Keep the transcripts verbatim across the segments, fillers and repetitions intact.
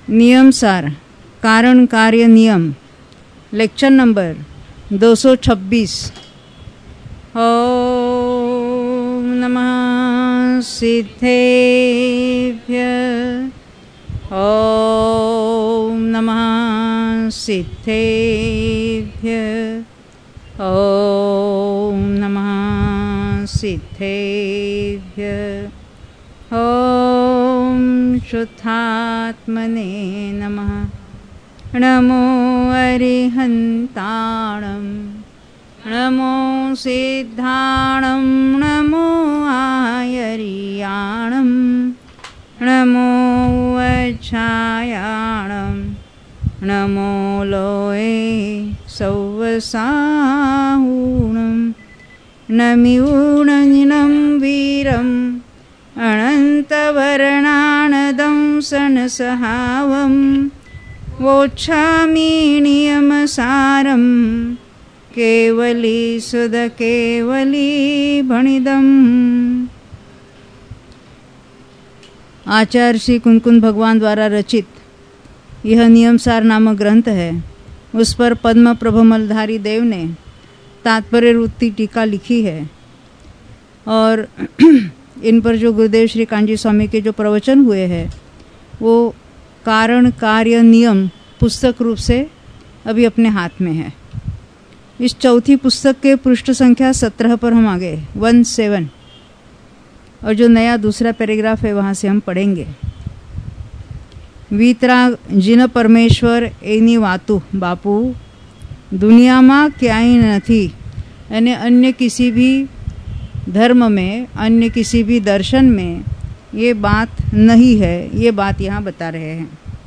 नियम सार कारण कार्य नियम लेक्चर नंबर दो सौ छब्बीस। ओम नमः सिद्धेभ्य ओम नमः सिद्धेभ्य ओम नमः सिद्धेभ्य ओम शुद्धात्मने नमः। नमो अरिहन्ताणं नमो सिद्धाणं नमो आयर्याणं नमो वज्रायाणं नमो लोये सौवसाहुणं नमिऊणनिनं वीरम् अनन्तवर्णानदं सनसहावं वोच्छामि नियमसारं केवली सुध केवली भणिदम्। आचार्य श्री कुंकुन भगवान द्वारा रचित यह नियमसार नामक ग्रंथ है। उस पर पद्म प्रभमलधारी देव ने तात्पर्य रूपी टीका लिखी है और इन पर जो गुरुदेव श्री कांजी स्वामी के जो प्रवचन हुए हैं वो कारण कार्य नियम पुस्तक रूप से अभी अपने हाथ में है। इस चौथी पुस्तक के पृष्ठ संख्या सत्रह पर हम आ गए, वन सेवन, और जो नया दूसरा पैराग्राफ है वहाँ से हम पढ़ेंगे। वीतराग जिन परमेश्वर एनी वातु बापू दुनिया में क्यांय नहीं અને अन्य किसी भी धर्म में, अन्य किसी भी दर्शन में ये बात नहीं है, ये बात यहाँ बता रहे हैं।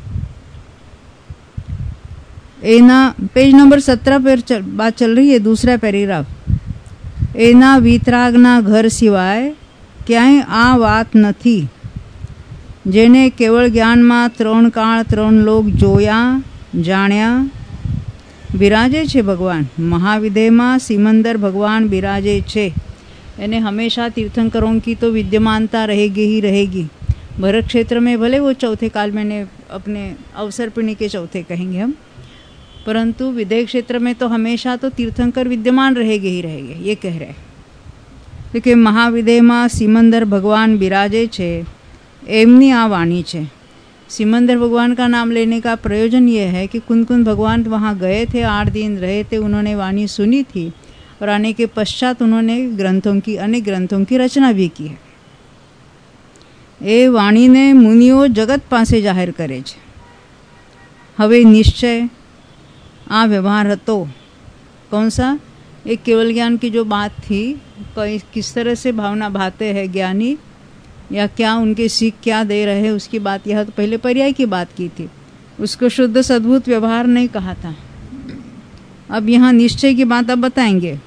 एना पेज नंबर सत्रह पर चल, बात चल रही है, दूसरा पैराग्राफ। एना वीतरागना घर सिवाय क्यांय आ वात नहीं, जेने केवल ज्ञान में त्रण काल त्रण लोग जोया जाण्या बिराजे छे। भगवान महाविदेह में सिमंदर भगवान बिराजे छे। यानी हमेशा तीर्थंकरों की तो विद्यमानता रहेगी ही रहेगी। भरत क्षेत्र में भले वो चौथे काल में ने अपने अवसर पिणी के चौथे कहेंगे हम, परंतु विदेह क्षेत्र में तो हमेशा तो तीर्थंकर विद्यमान रहेंगे ही रहेंगे, ये कह रहे हैं। क्योंकि महाविदेह में सिमंदर भगवान बिराजे छे एमनी आ वाणी छे। सिमंदर भगवान का नाम लेने का प्रयोजन ये है कि कुंकुन भगवान वहाँ गए थे, आठ दिन रहे थे, उन्होंने वाणी सुनी थी और आने के पश्चात उन्होंने ग्रंथों की अनेक ग्रंथों की रचना भी की है। ए वाणी ने मुनिओ जगत पासे जाहिर करे छे। हवे निश्चय आ व्यवहार हतो। कौन सा? एक केवल ज्ञान की जो बात थी, किस तरह से भावना भाते हैं ज्ञानी, या क्या उनके सीख क्या दे रहे हैं, उसकी बात। यह तो पहले पर्याय की बात की थी, उसको शुद्ध सद्भुत व्यवहार नहीं कहा था। अब यहाँ निश्चय की बात अब बताएंगे।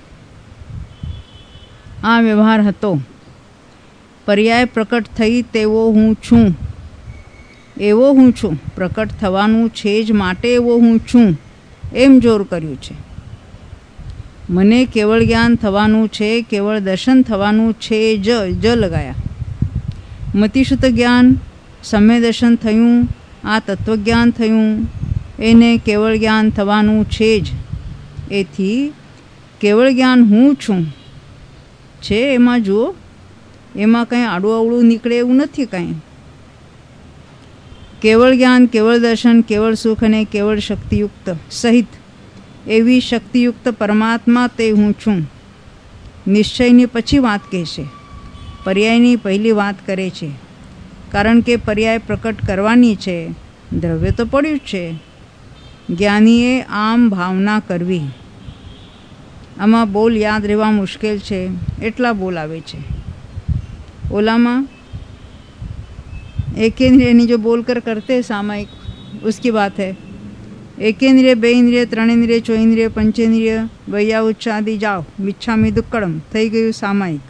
आ व्यवहार हतो, पर्याय प्रकट थई तेवो हूँ छूं, एवो हूँ छूं, प्रकट थवानुं छे ज माटे एवो हूँ छूं, एम जोर कर्યું છે। મને કેવળ જ્ઞાન થવાનું છે, કેવળ દર્શન થવાનું છે, જ જ લગાયા। મતિશુદ્ધ જ્ઞાન સમ્ય દર્શન થયું, આ તત્વજ્ઞાન થયું, એને કેવળ જ્ઞાન થવાનું છે જ। એથી કેવળ જ્ઞાન હું છું છે એમાં જુઓ, એમાં કંઈ આડું અવળું નીકળે એવું નથી કાંઈ। કેવળ જ્ઞાન, કેવળ દર્શન, કેવળ સુખ અને કેવળ શક્તિયુક્ત સહિત એવી શક્તિયુક્ત પરમાત્મા તે હું છું। નિશ્ચયની પછી વાત કહેશે, પર્યાયની પહેલી વાત કરે છે, કારણ કે પર્યાય પ્રકટ કરવાની છે। દ્રવ્ય તો પડ્યું જ છે, જ્ઞાનીએ આમ ભાવના કરવી। આમાં બોલ યાદ રહેવા મુશ્કેલ છે એટલા બોલ આવે છે। ઓલામાં एकेंद्रियनी जो बोलकर करते हैं सामायिक, उसकी बात है। एकेंद्रिय, बे इंद्रिय, त्रणेन्द्रिय, चौइंद्रिय, पंचेन्द्रिय, वैया उच्चादि जाओ मिच्छामी दुक्कड़म थई गयुं सामायिक।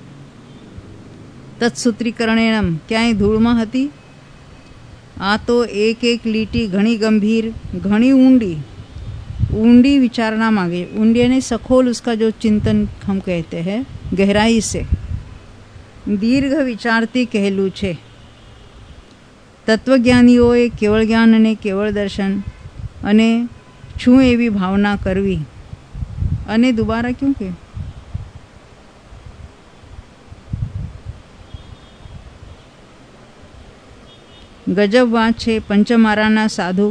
तत्सूत्रीकरणेणम क्यांय धूळमां हती। आ तो एक एक लीटी घणी गंभीर, घणी ऊंडी ऊंडी विचारना मांगे। ऊंडी यानी सखोल, उसका जो चिंतन हम कहते हैं गहराई से, दीर्घ विचारती कहलू छे। તત્વજ્ઞાનીઓએ કેવળ જ્ઞાન અને કેવળ દર્શન અને છું એવી ભાવના કરવી. અને દુબારા ક્યું કે ગજબ વાત છે. પંચમારાના સાધુ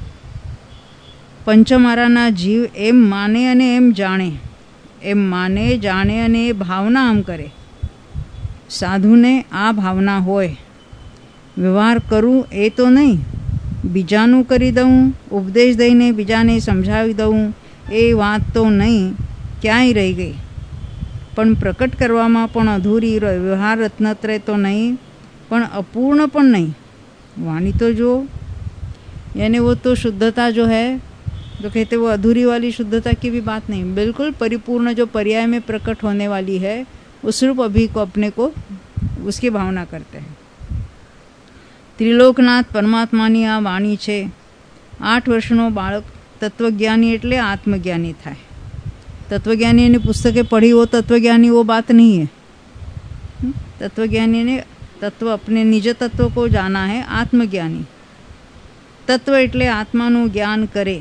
પંચમારાના જીવ એમ માને અને એમ જાણે, એમ માને જાણે અને એ ભાવના આમ કરે. સાધુને આ ભાવના હોય, વ્યવહાર કરું એ તો નહીં, બીજાનું કરી દઉં, ઉપદેશ દઈને બીજાને સમજાવી દઉં એ વાત તો નહીં, ક્યાંય રહી ગઈ. પણ પ્રકટ કરવામાં પણ અધૂરી, વ્યવહાર રત્નત્રય તો નહીં, પણ અपूर्ण પણ नहीं. वाणी तो जो यानी वो तो शुद्धता जो है, जो कहते वो अधूरी वाली शुद्धता की भी बात नहीं, बिल्कुल परिपूर्ण जो पर्याय में प्रकट होने वाली है उस रूप अभी को अपने को उसकी भावना करते हैं. ત્રિલોકનાથ પરમાત્માની આ વાણી છે. આઠ વર્ષનો બાળક તત્વજ્ઞાની એટલે આત્મજ્ઞાની થાય. तत्वज्ञानी ने पुस्तकें पढ़ी वो तत्वज्ञानी वो बात नहीं है. तत्वज्ञानी ने तत्व अपने निज तत्व को जाना है. आत्मज्ञानी तत्व એટલે આત્માનું જ્ઞાન કરે.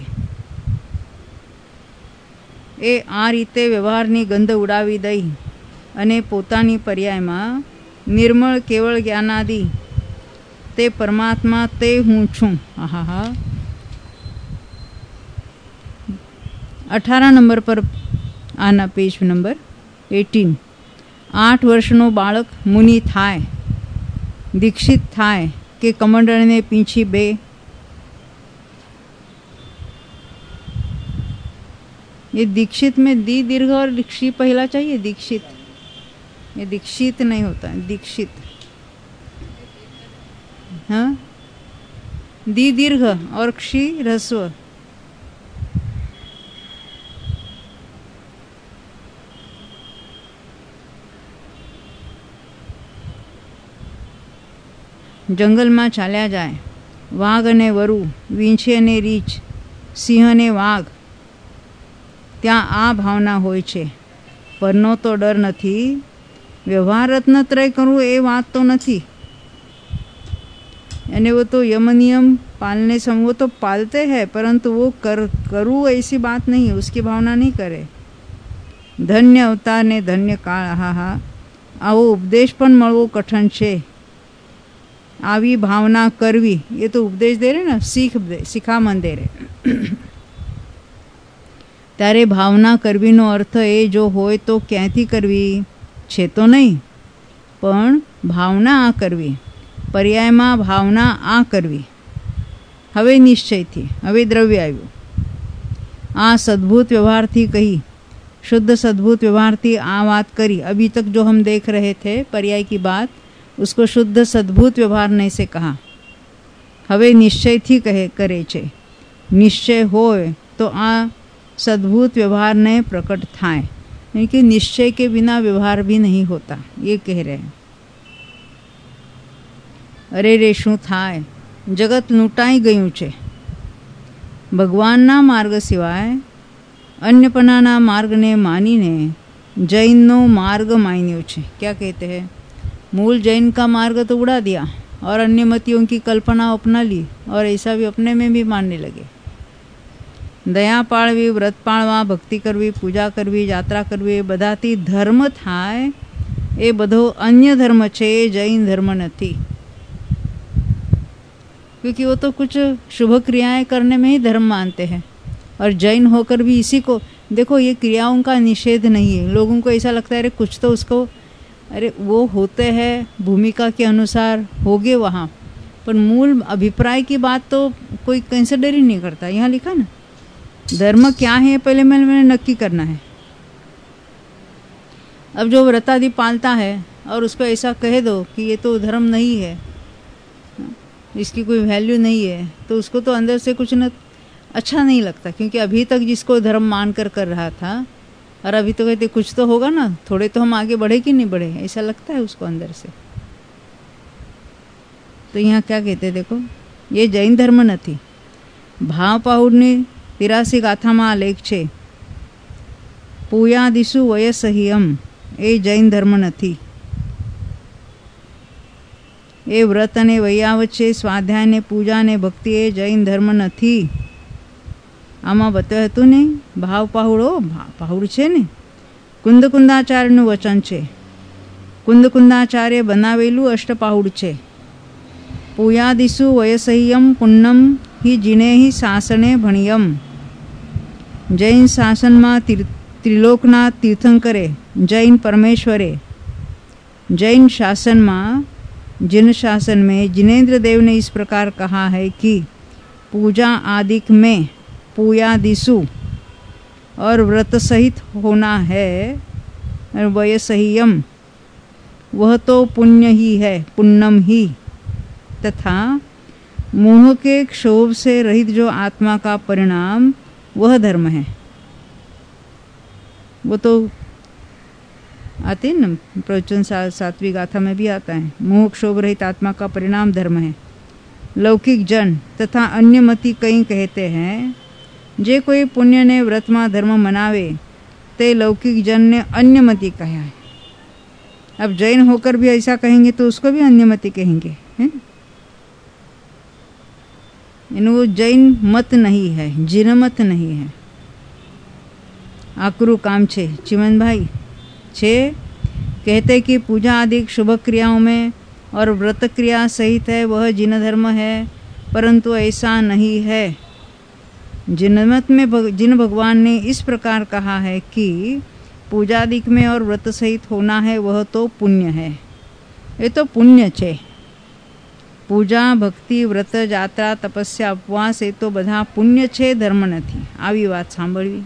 એ આ રીતે વ્યવહારની ગંધ ઉડાવી દઈ અને પોતાની પર્યાયમાં નિર્મળ કેવળ જ્ઞાનાદિ તે પરમાત્મા તે હું છું. હા હા અઠારह નંબર પર આના પેજ નંબર અઠારह. આઠ વર્ષનો બાળક મુનિ થાય, दीक्षित थाय के कमंडल ने पीछे बे. ये दीक्षित में दी दीर्घ और ऋषि पहला चाहिए. दीक्षित ये दीक्षित नहीं होता है, दीक्षित. हाँ दी दीर्घ और क्षी ह्रस्व. જંગલમાં ચાલ્યા જાય, વાઘ અને વરુ, વીંછી અને રીંછ, સિંહ અને વાઘ, ત્યાં આ ભાવના હોય છે. પરનો તો ડર નથી. વ્યવહાર રત્નત્રય કરવું એ વાત તો નથી. અને वो तो यम नियम पालने सम वो तो पालते हैं, परंतु वो कर करूँ ऐसी बात नहीं है, उसकी भावना नहीं करे. धन्य अवतार ने धन्य काळ. હા હા આવો ઉપદેશ પણ મળવો કઠણ છે. આવી ભાવના કરવી એ તો ઉપદેશ દે રે ને, શીખ શિખામણ દે રે. ત્યારે ભાવના કરવીનો અર્થ એ જો હોય તો ક્યાંથી કરવી છે તો નહીં, પણ ભાવના આ કરવી. પર્યાયમાં ભાવના આ કરવી. હવે નિશ્ચયથી, હવે દ્રવ્ય આવ્યું. આ સद्भूत व्यवहारથી કહી, शुद्ध सद्भूत व्यवहारથી આ વાત કરી. अभी तक जो हम देख रहे थे पर्याय की बात, उसको शुद्ध सद्भूत व्यवहार ने से कहा. હવે નિશ્ચયથી કહે કરે છે. નિશ્ચય હોય તો આ सद्भूत व्यवहार ने प्रकट थाय. यानी कि निश्चय के बिना व्यवहार भी नहीं होता, ये कह रहे हैं. अरे रे શું થાય, જગત લૂંટાઈ ગયું છે. ભગવાનના માર્ગ સિવાય અન્યપનાના માર્ગને માનીને જૈનનો માર્ગ માન્યો છે. क्या कहते हैं, मूल जैन का मार्ग तो उड़ा दिया और अन्य मतियों की कल्पना अपना ली और ऐसा भी अपने में भी मानने लगे. दया पाळवी, व्रत पाळवा, भक्ति करवी, पूजा करवी, यात्रा करवी ए बधाथी धर्म थाय. ए बधो अन्य धर्म छे, जैन धर्म नहीं. क्योंकि वो तो कुछ शुभ क्रियाएं करने में ही धर्म मानते हैं, और जैन होकर भी इसी को देखो, ये क्रियाओं का निषेध नहीं है. लोगों को ऐसा लगता है अरे कुछ तो उसको, अरे वो होते हैं भूमिका के अनुसार हो गए वहाँ, पर मूल अभिप्राय की बात तो कोई कंसिडर ही नहीं करता. यहाँ लिखा ना, धर्म क्या है पहले मैंने मैंने नक्की करना है. अब जो व्रतादि पालता है और उसको ऐसा कह दो कि ये तो धर्म नहीं है, इसकी कोई वैल्यू नहीं है, तो उसको तो अंदर से कुछ न अच्छा नहीं लगता. क्योंकि अभी तक जिसको धर्म मान कर कर रहा था, और अभी तो कहते कुछ तो होगा ना, थोड़े तो हम आगे बढ़े कि नहीं बढ़े, ऐसा लगता है उसको अंदर से. तो यहाँ क्या कहते देखो, ये जैन धर्म नहीं. भाव पाहुडनी तिरासी गाथाમાં આ લેખ છે. પૂયાદિષુ વયસહિયમ એ જૈન ધર્મ નથી. એ વ્રત અને વૈયાવત છે, સ્વાધ્યાય ને પૂજા ને ભક્તિ એ જૈન ધર્મ નથી. આમાં બતાવ્યું હતું ને, ભાવ પાહુડો પાહુડ છે ને, કુંદકુંદાચાર્યનું વચન છે. કુંદકુંદાચાર્ય બનાવેલું અષ્ટપાહુડ છે. પૂયાદિશુ વયસહ્યમ પુણ્યમ હિ જીનેહિ શાસને ભણ્યમ. જૈન શાસનમાં ત્રિલોકના તીર્થંકરે जैन परमेश्वरे जैन शासन में जिन शासन में जिनेन्द्र देव ने इस प्रकार कहा है कि पूजा आदिक में पूयादिशु और व्रत सहित होना है, वयसह्यम वह तो पुण्य ही है, पुण्यम ही, तथा मोह के क्षोभ से रहित जो आत्मा का परिणाम वह धर्म है. वो तो आते हैं ना, प्रवचन सातवीं गाथा में भी आता है. मोह क्षोभ रहित आत्मा का परिणाम धर्म है. लौकिक जन तथा अन्य मति कई कहते हैं, जे कोई पुण्य ने व्रत में धर्म मनावे ते लौकिक जन ने अन्य मति कहा है. अब जैन होकर भी ऐसा कहेंगे तो उसको भी अन्य मति कहेंगे, हैं? वो जैन मत नहीं है, जिन मत नहीं है. आकरू काम छे चिमन भाई छे कहते कि पूजा आदि शुभ क्रियाओं में और व्रत क्रिया सहित है वह जिन धर्म है, परंतु ऐसा नहीं है. जिनमत में भग, जिन भगवान ने इस प्रकार कहा है कि पूजादिक में और व्रत सहित होना है वह तो पुण्य है. ये तो पुण्य छे. पूजा भक्ति व्रत यात्रा तपस्या उपवास ये तो बधा पुण्य छे, धर्म नहीं. आवी बात सांभळवी.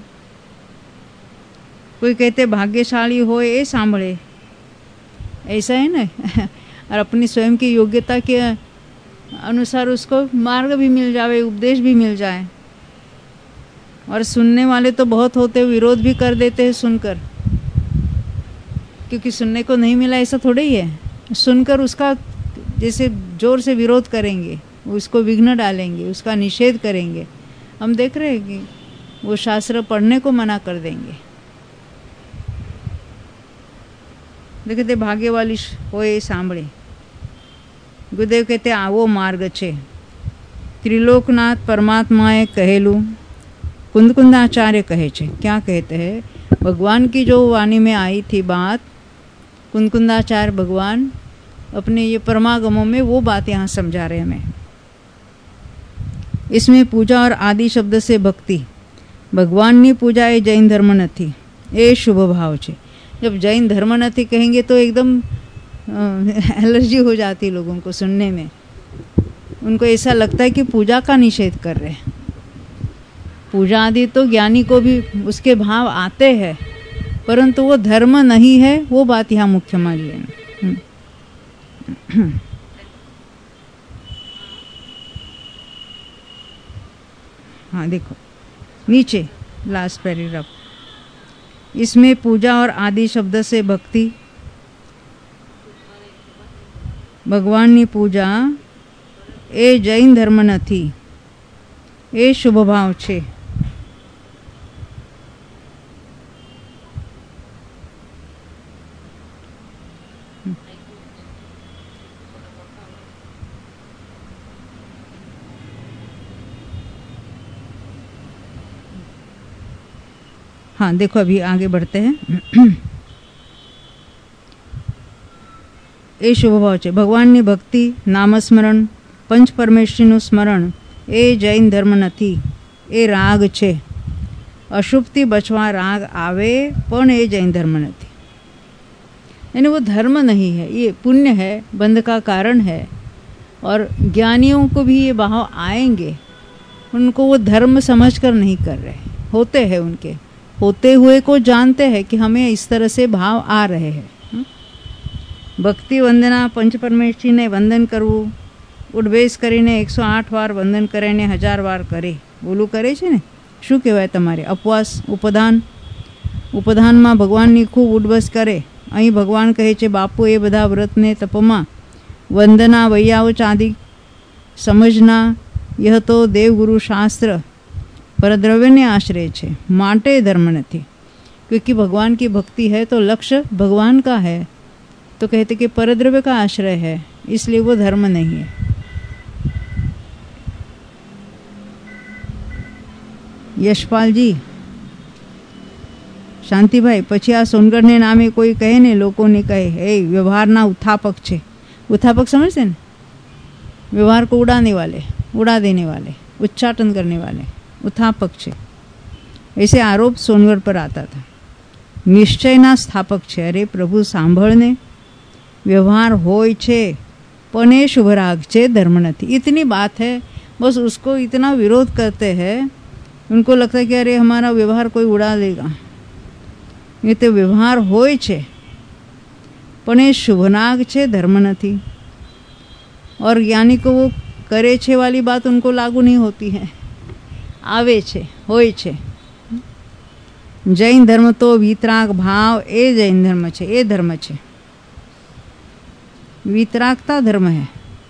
कोई कहते भाग्यशाली हो ये सांभळे, ऐसा है ना. और अपनी स्वयं की योग्यता के अनुसार उसको मार्ग भी मिल जाए, उपदेश भी मिल जाए. और सुनने वाले तो बहुत होते, विरोध भी कर देते हैं सुनकर, क्योंकि सुनने को नहीं मिला ऐसा थोड़ा ही है. सुनकर उसका जैसे जोर से विरोध करेंगे, उसको विघ्न डालेंगे, उसका निषेध करेंगे. हम देख रहे हैं कि वो शास्त्र पढ़ने को मना कर देंगे. देखते भाग्य वाली होए सांभळे. गुरुदेव कहते आवो मार्ग छे. त्रिलोकनाथ परमात्माए कहेलू, कुंदकुंदाचार्य कहे छे. क्या कहते हैं? भगवान की जो वाणी में आई थी बात, कुंदकुंदाचार्य भगवान अपने ये परमागमों में वो बात यहाँ समझा रहे हमें. इसमें पूजा और आदि शब्द से भक्ति, भगवान ની पूजा એ जैन धर्म नहीं, ये शुभ भाव छे. जब जैन धर्म नहीं कहेंगे तो एकदम एलर्जी हो जाती लोगों को सुनने में. उनको ऐसा लगता है कि पूजा का निषेध कर रहे हैं. पूजा आदि तो ज्ञानी को भी उसके भाव आते हैं, परंतु वो धर्म नहीं है, वो बात यहाँ मुख्य मान लेना. हाँ देखो नीचे लास्ट पैराग्राफ. इसमें पूजा और आदि शब्द से भक्ति, भगवान की पूजा ए जैन धर्म नहीं, ए शुभ भाव छे. हाँ देखो अभी आगे बढ़ते हैं. ए शुभ भाव छे. भगवान ની ભક્તિ, નામસ્મરણ, પંચ પરમેશ્વરીનું સ્મરણ એ જૈન ધર્મ નથી, એ રાગ છે. અશુભથી બચવા રાગ આવે પણ એ જૈન ધર્મ નથી. यानी वो धर्म नहीं है, ये पुण्य है, बंध का कारण है. और ज्ञानियों को भी ये भाव आएंगे, उनको वो धर्म समझकर नहीं कर रहे, होते हैं उनके होते हुए को जानते हैं कि हमें इस तरह से भाव आ रहे हैं. भक्ति वंदना पंच परमेश्वरी ने वंदन करवू, उठबेस करीने एक सौ आठ वार वंदन करे ने हजार वार करे, बोलू करे छे ने शू कहेवाय तमारे. उपवास उपदान, उपदाનમાં ભગવાનની ખૂબ ઉઠબસ કરે. અહીં ભગવાન કહે છે બાપુ એ બધા વ્રતને તપમાં વંદના વૈયાવચ આદિ સમજના, यह तो देवगुरु शास्त्र परद्रव्य ने आश्रय छे, माटे धर्म नहीं. क्योंकि भगवान की भक्ति है तो लक्ष्य भगवान का है, तो कहते कि परद्रव्य का आश्रय है, इसलिए वो धर्म नहीं है। यशपाल जी, શાંતિભાઈ, પછી આ સોનગઢને નામે કોઈ કહે ને, લોકોને કહે એ વ્યવહારના ઉત્થાપક છે। ઉત્થાपक समझते हैं, व्यवहार को उड़ाने वाले, उड़ा देने वाले, उच्चाटन करने वाले उत्थापक છે। ऐसे आरोप सोनगढ़ पर आता था। निश्चयना स्थापक છે। अरे प्रभु सांभळने, व्यवहार होय छे पण ए शुभराग छे, धर्म नहीं। इतनी बात है, बस उसको इतना विरोध करते हैं। उनको लगता है कि अरे हमारा व्यवहार कोई उड़ा देगा। ये तो व्यवहार होय छे पण ए शुभनाग छे, धर्म नहीं। और ज्ञानी को वो करे छे वाली बात उनको लागू नहीं होती है। आवे छे, होय छे। जैन धर्म तो वितराग भाव ए जैन धर्म छे, ए धर्म छे। वितरागता धर्म है।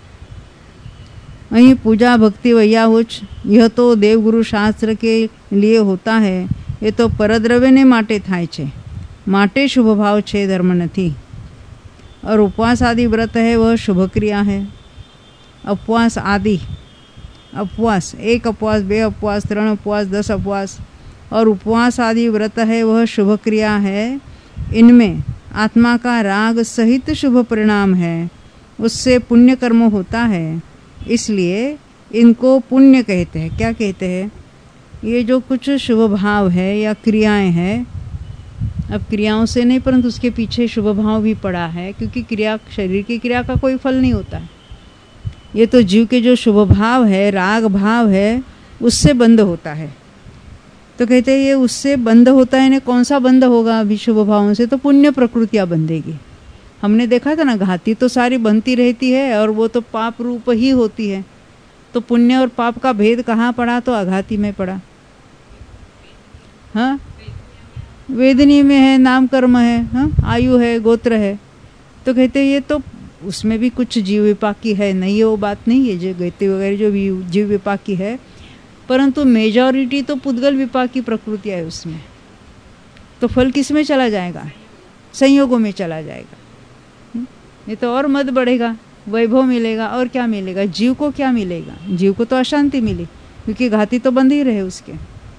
अहीं पूजा भक्ति वैयाहुच यह तो देवगुरु शास्त्र के लिए होता है। ये तो परद्रव्य ने माटे थाय छे, माटे शुभ भाव छे, धर्म नहीं। और उपवास आदि व्रत है वह शुभ क्रिया है। उपवास आदि, उपवास, एक उपवास, बे उपवास, त्रण उपवास, दस उपवास और उपवास आदि व्रत है वह शुभ क्रिया है। इनमें आत्मा का राग सहित शुभ परिणाम है, उससे पुण्य कर्म होता है। इसलिए इनको पुण्य कहते हैं। क्या कहते हैं? ये जो कुछ शुभ भाव है या क्रियाएं हैं, अब क्रियाओं से नहीं परंतु उसके पीछे शुभ भाव भी पड़ा है, क्योंकि क्रिया, शरीर की क्रिया का कोई फल नहीं होता है। ये तो जीव के जो शुभ भाव है, राग भाव है, उससे बंद होता है। तो कहते हैं ये उससे बंद होता है। कौन सा बंद होगा? अभी शुभ भावों से तो पुण्य प्रकृतियां बंधेगी। हमने देखा था ना, घाती तो सारी बनती रहती है और वो तो पाप रूप ही होती है। तो पुण्य और पाप का भेद कहाँ पड़ा? तो आघाती में पड़ा। हाँ, वेदनी में है, नाम कर्म है, हाँ, आयु है, गोत्र है। तो कहते हैं ये तो उसमें भी कुछ जीव विपाकी है, नहीं है वो बात नहीं है, जो गति वगैरह जो भी जीव विपाकी है, परंतु मेजॉरिटी तो पुद्गल विपाकी प्रकृतियाँ है उसमें। तो फल किस में चला जाएगा? संयोगों में चला जाएगा। ये तो और मद बढ़ेगा, वैभव मिलेगा, और क्या मिलेगा? जीव को क्या मिलेगा? जीव को तो अशांति मिली, क्योंकि घाती तो बंद ही रहे उसके।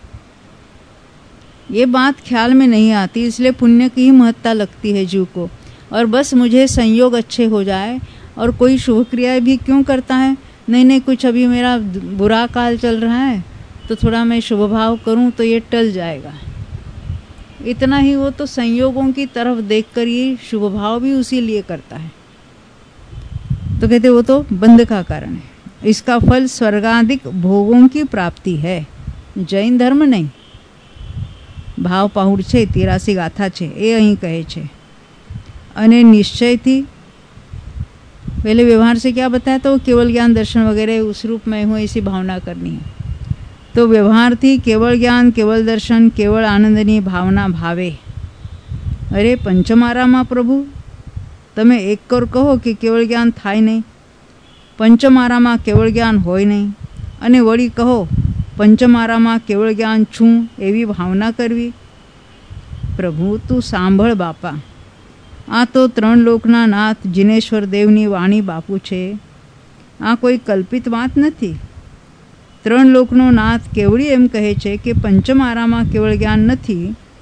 ये बात ख्याल में नहीं आती, इसलिए पुण्य की ही महत्ता लगती है जीव को। और बस मुझे संयोग अच्छे हो जाए, और कोई शुभ क्रिया भी क्यों करता है? नहीं नहीं, कुछ अभी मेरा बुरा काल चल रहा है तो थोड़ा मैं शुभ भाव करूं तो ये टल जाएगा। इतना ही, वो तो संयोगों की तरफ देखकर ही शुभ भाव भी उसी लिए करता है। तो कहते वो तो बंध का कारण है। इसका फल स्वर्गाधिक भोगों की प्राप्ति है, जैन धर्म नहीं। भाव पाहुड़ छे, तिरासी गाथा छे, ए अहीं कहे छे। अने निश्चय थी, पहले व्यवहार से क्या बताया? तो केवल ज्ञान दर्शन वगैरह उस रूप में हूँ ऐसी भावना करनी है। तो व्यवहार थी केवल ज्ञान, केवल दर्शन, केवल आनंदनी भावना भावे। अरे पंचमारामा प्रभु તમે એક કર કહો કે કેવળ જ્ઞાન થાય નહીં, પંચમારામાં કેવળ જ્ઞાન હોય નહીં, અને વળી કહો પંચમારામાં કેવળ જ્ઞાન છું, એવી ભાવના કરવી। પ્રભુ તું સાંભળ બાપા, આ તો ત્રણ લોકના નાથ જીનેશ્વર દેવની વાણી બાપુ છે। આ કોઈ કલ્પિત વાત નથી। ત્રણ લોકનો નાથ કેવળી એમ કહે છે કે પંચમારામાં કેવળ જ્ઞાન નથી,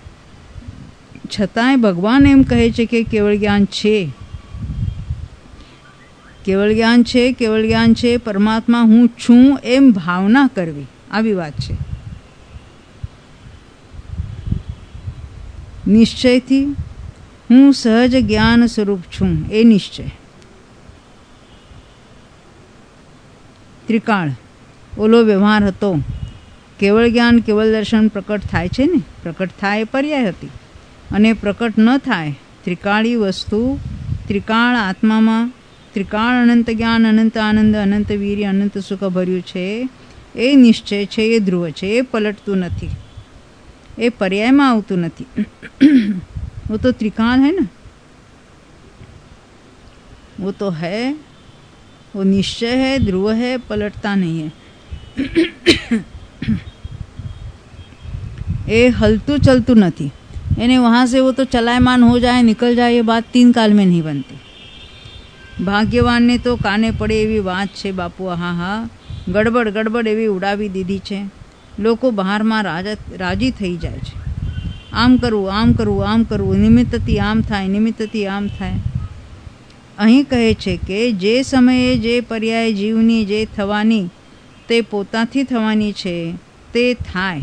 છતાંય ભગવાન એમ કહે છે કે કેવળ જ્ઞાન છે। केवल ज्ञान छे, केवल ज्ञान छे, परमात्मा हूँ छूं एम भावना करवी, आवी बात छे। निश्चय थी हूँ सहज ज्ञान स्वरूप छूं, ए निश्चय। त्रिकाल ओलो व्यवहार हतो, केवल ज्ञान केवल दर्शन प्रकट थाय छे ने, प्रकट थाय पर्याय हती, अने प्रकट न थाय त्रिकाળી वस्तु। त्रिकाळ आत्मामां त्रिकाळ अनंत ज्ञान, अनंत आनंद, अनंत वीर्य, अनंत सुख भर्યું છે। એ નિશ્ચય છે, એ ધ્રુવ છે, એ પલટતું નથી, એ પર્યાયમાં આવતું નથી। वो तो त्रिकाल है ना, वो तो है, वो निश्चय है, ध्रुव है, पलटता नहीं है। ये हलतू चलतू नहीं, यानी वहाँ से वो तो चलायमान हो जाए, निकल जाए, ये बात तीन काल में नहीं बनती। ભાગ્યવાનને તો કાને પડે એવી વાત છે બાપુ. હા હા, ગડબડ ગડબડ એવી ઉડાવી દીધી છે. લોકો બહારમાં રાજા રાજી થઈ જાય છે. આમ કરવું આમ કરવું આમ કરવું, નિમિત્તથી આમ થાય નિમિત્તથી આમ થાય. અહીં કહે છે કે જે સમયે જે પર્યાય જીવની જે થવાની તે પોતાથી થવાની છે તે થાય.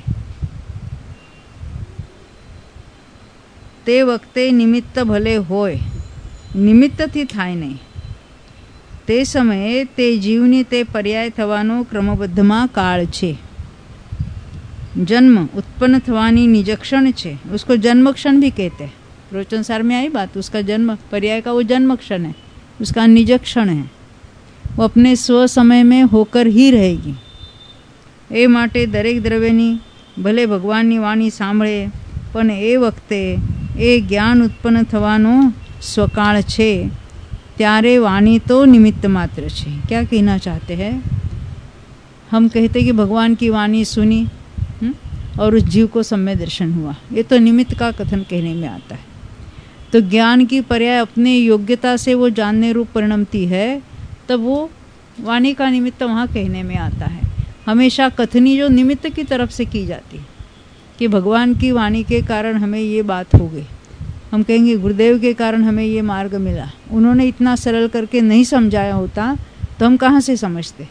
તે વખતે નિમિત્ત ભલે હોય, નિમિત્તથી થાય નહીં. તે સમયે તે જીવની તે પર્યાય થવાનો ક્રમબદ્ધમાં કાળ છે. जन्म उत्पन्न थवानी निजक्षण छे, उसको जन्म क्षण भी कहते हैं. रोचन सार में आई बात. उसका जन्म पर्याय का वो जन्म क्षण है, उसका निजक्षण है. वो अपने स्व समय में होकर ही रहेगी. ए माटे दरेक द्रव्यनी भले भगवाननी वाणी सांभळे पण ए वखते ए ज्ञान उत्पन्न थवानो स्वकाळ छे, त्यारे वाणी तो निमित्त मात्र छे. क्या कहना चाहते हैं? हम कहते कि भगवान की वाणी सुनी और उस जीव को सम्य दर्शन हुआ, ये तो निमित्त का कथन कहने में आता है. तो ज्ञान की पर्याय अपने योग्यता से वो जानने रूप परिणमती है, तब वो वाणी का निमित्त वहाँ कहने में आता है. हमेशा कथनी जो निमित्त की तरफ से की जाती है कि भगवान की वाणी के कारण हमें ये बात हो गई. हम कहेंगे गुरुदेव के कारण हमें ये मार्ग मिला. उन्होंने इतना सरल करके नहीं समझाया होता तो हम कहाँ से समझते?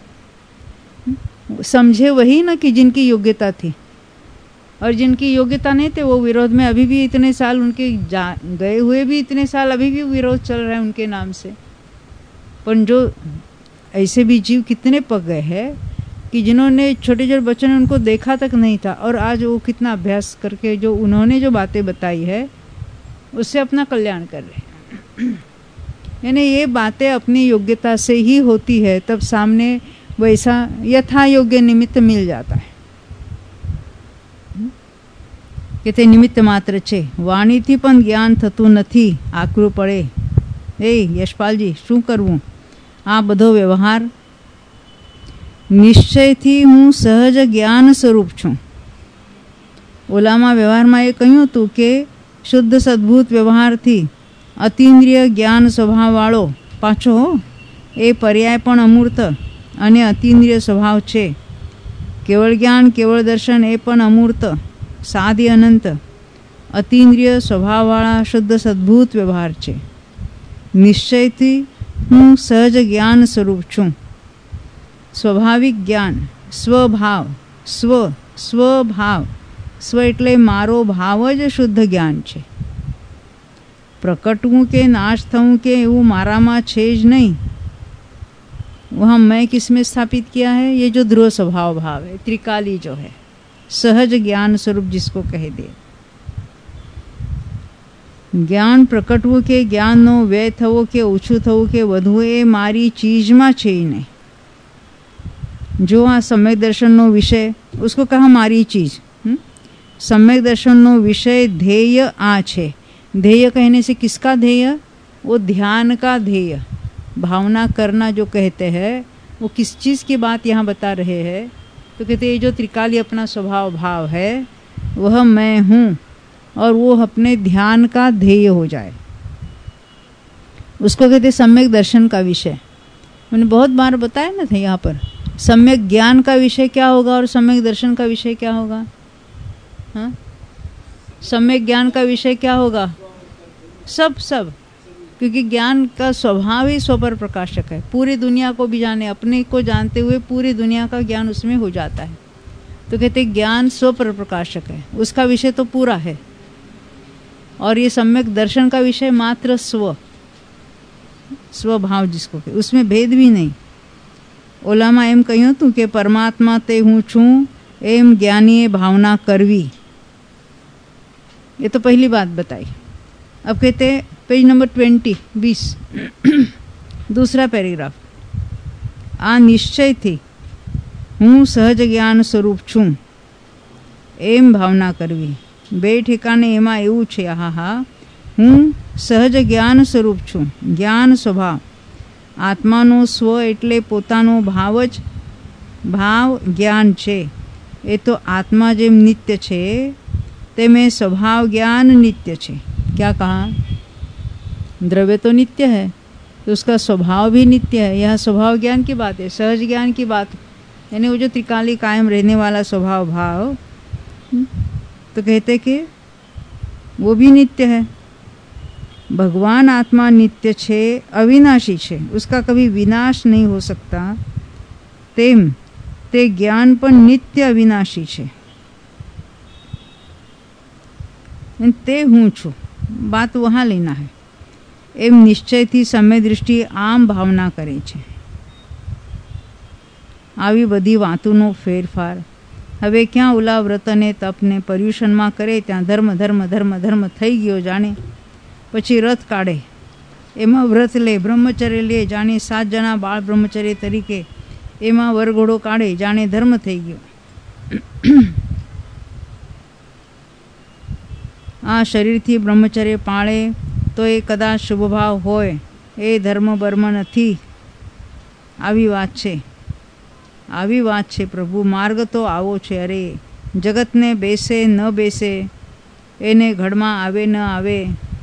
समझे वही ना कि जिनकी योग्यता थी, और जिनकी योग्यता नहीं थे वो विरोध में अभी भी इतने साल उनके जा गए हुए भी इतने साल अभी भी विरोध चल रहा है उनके नाम से. पर जो ऐसे भी जीव कितने पक गए हैं कि जिन्होंने छोटे छोटे बच्चों ने उनको देखा तक नहीं था, और आज वो कितना अभ्यास करके जो उन्होंने जो बातें बताई है उससे अपना कल्याण कर रहे हैं. यानी ये बातें अपनी योग्यता से ही होती है, तब सामने वैसा यथा योग्य निमित्त मिल जाता है. કે તે નિમિત્ત માત્ર છે. વાણીથી પણ જ્ઞાન થતું નથી, આકરું પડે. એ યશપાલજી, શું કરવું? આ બધો વ્યવહાર નિશ્ચયથી હું સહજ જ્ઞાન સ્વરૂપ છું. ઓલામાં વ્યવહારમાં એ કહ્યું હતું કે શુદ્ધ સદ્ભૂત વ્યવહારથી અતિન્દ્રિય જ્ઞાન સ્વભાવવાળો પાછો એ પર્યાય પણ અમૂર્ત અને અતિન્દ્રિય સ્વભાવ છે. કેવળ જ્ઞાન કેવળ દર્શન એ પણ અમૂર્ત સાદી અનંત અતિન્દ્રિય સ્વભાવવાળા શુદ્ધ સદ્ભૂત વ્યવહાર છે. નિશ્ચયથી હું સહજ જ્ઞાન સ્વરૂપ છું. સ્વાભાવિક જ્ઞાન, સ્વભાવ, સ્વ સ્વભાવ, સ્વ એટલે મારો ભાવ જ શુદ્ધ જ્ઞાન છે. પ્રકટવું કે નાશ થવું કે એવું મારામાં છે જ નહીં. वहाँ मैं किसमें स्थापित किया है? ये जो ध्रुव स्वभाव भाव है, त्रिकाली जो है, सहज ज्ञान स्वरूप जिसको कहे दे. જ્ઞાન પ્રકટવું કે જ્ઞાનનો વ્યય થવો કે ઓછું થવું કે વધવું એ મારી ચીજમાં છે નહીં. जो आ सम्यक दर्शनનો વિષય, उसको कहा मारी चीज. सम्यक दर्शनનો विषय ध्येय आ છે. ध्येय कहने से किसका ध्येय? वो ध्यान का ध्येय. भावना करना जो कहते हैं वो किस चीज़ की बात यहाँ बता रहे हैं? तो कहते ये जो त्रिकाली अपना स्वभाव भाव है वह मैं हूँ, और वो अपने ध्यान का ध्येय हो जाए, उसको कहते सम्यक दर्शन का विषय. मैंने बहुत बार बताया ना था यहाँ पर, सम्यक ज्ञान का विषय क्या होगा और सम्यक दर्शन का विषय क्या होगा. हाँ, सम्यक ज्ञान का विषय क्या होगा? सब सब क्योंकि ज्ञान का स्वभाव ही स्व पर प्रकाशक है. पूरी दुनिया को भी जाने, अपने को जानते हुए पूरी दुनिया का ज्ञान उसमें हो जाता है. तो कहते ज्ञान स्व पर प्रकाशक है, उसका विषय तो पूरा है. और ये सम्यक दर्शन का विषय मात्र स्व स्वभाव जिसको कहते, उसमें भेद भी नहीं. ओलामा एम कहूँ तू कि परमात्मा ते हूँ छू एम ज्ञानीए भावना करवी. ये तो पहली बात बताई. अब कहते पेज नंबर ट्वेंटी बीस दूसरा पैराग्राफ. आ निश्चय थी हूँ सहज ज्ञान स्वरूप छू एम भावना करवी. बे ठिकाने एमा एवं छे. हा हा, हूँ सहज ज्ञान स्वरूप छू. ज्ञान स्वभाव, आत्मानो स्व एटले पोतानो भाव ज भाव ज्ञान छे. ए तो आत्मा जेम नित्य छे तेमें स्वभाव ज्ञान नित्य छे. क्या कहा? द्रव्य तो नित्य है, तो उसका स्वभाव भी नित्य है। यह स्वभाव ज्ञान की बात है, सहज ज्ञान की बात, यानी वो जो त्रिकाली कायम रहने वाला स्वभाव भाव, तो कहते कि वो भी नित्य है। भगवान आत्मा नित्य छे, अविनाशी छे, उसका कभी विनाश नहीं हो सकता। तेम ते ज्ञान पण नित्य अविनाशी छे। ते हूँ छू, बात वहाँ लेना है। एम निश्चयથી સમય દૃષ્ટિ આમ ભાવના કરે છે। આવી બધી વાતોનો ફેરફાર હવે ક્યાં ઓલા વ્રત અને તપને પર્યુષણમાં કરે ત્યાં ધર્મ ધર્મ ધર્મ ધર્મ થઈ ગયો જાણે। પછી રથ કાઢે એમાં વ્રત લે, બ્રહ્મચર્ય લે જાણે સાત જણા બાળ બ્રહ્મચર્ય તરીકે, એમાં વરઘોડો કાઢે જાણે ધર્મ થઈ ગયો। આ શરીરથી બ્રહ્મચર્ય પાળે તો એ કદાચ શુભભાવ હોય, એ ધર્મ બર્મ નથી। આવી વાત છે, આવી વાત છે પ્રભુ, માર્ગ તો આવો છે। અરે જગતને બેસે ન બેસે, એને ઘડમાં આવે ન આવે,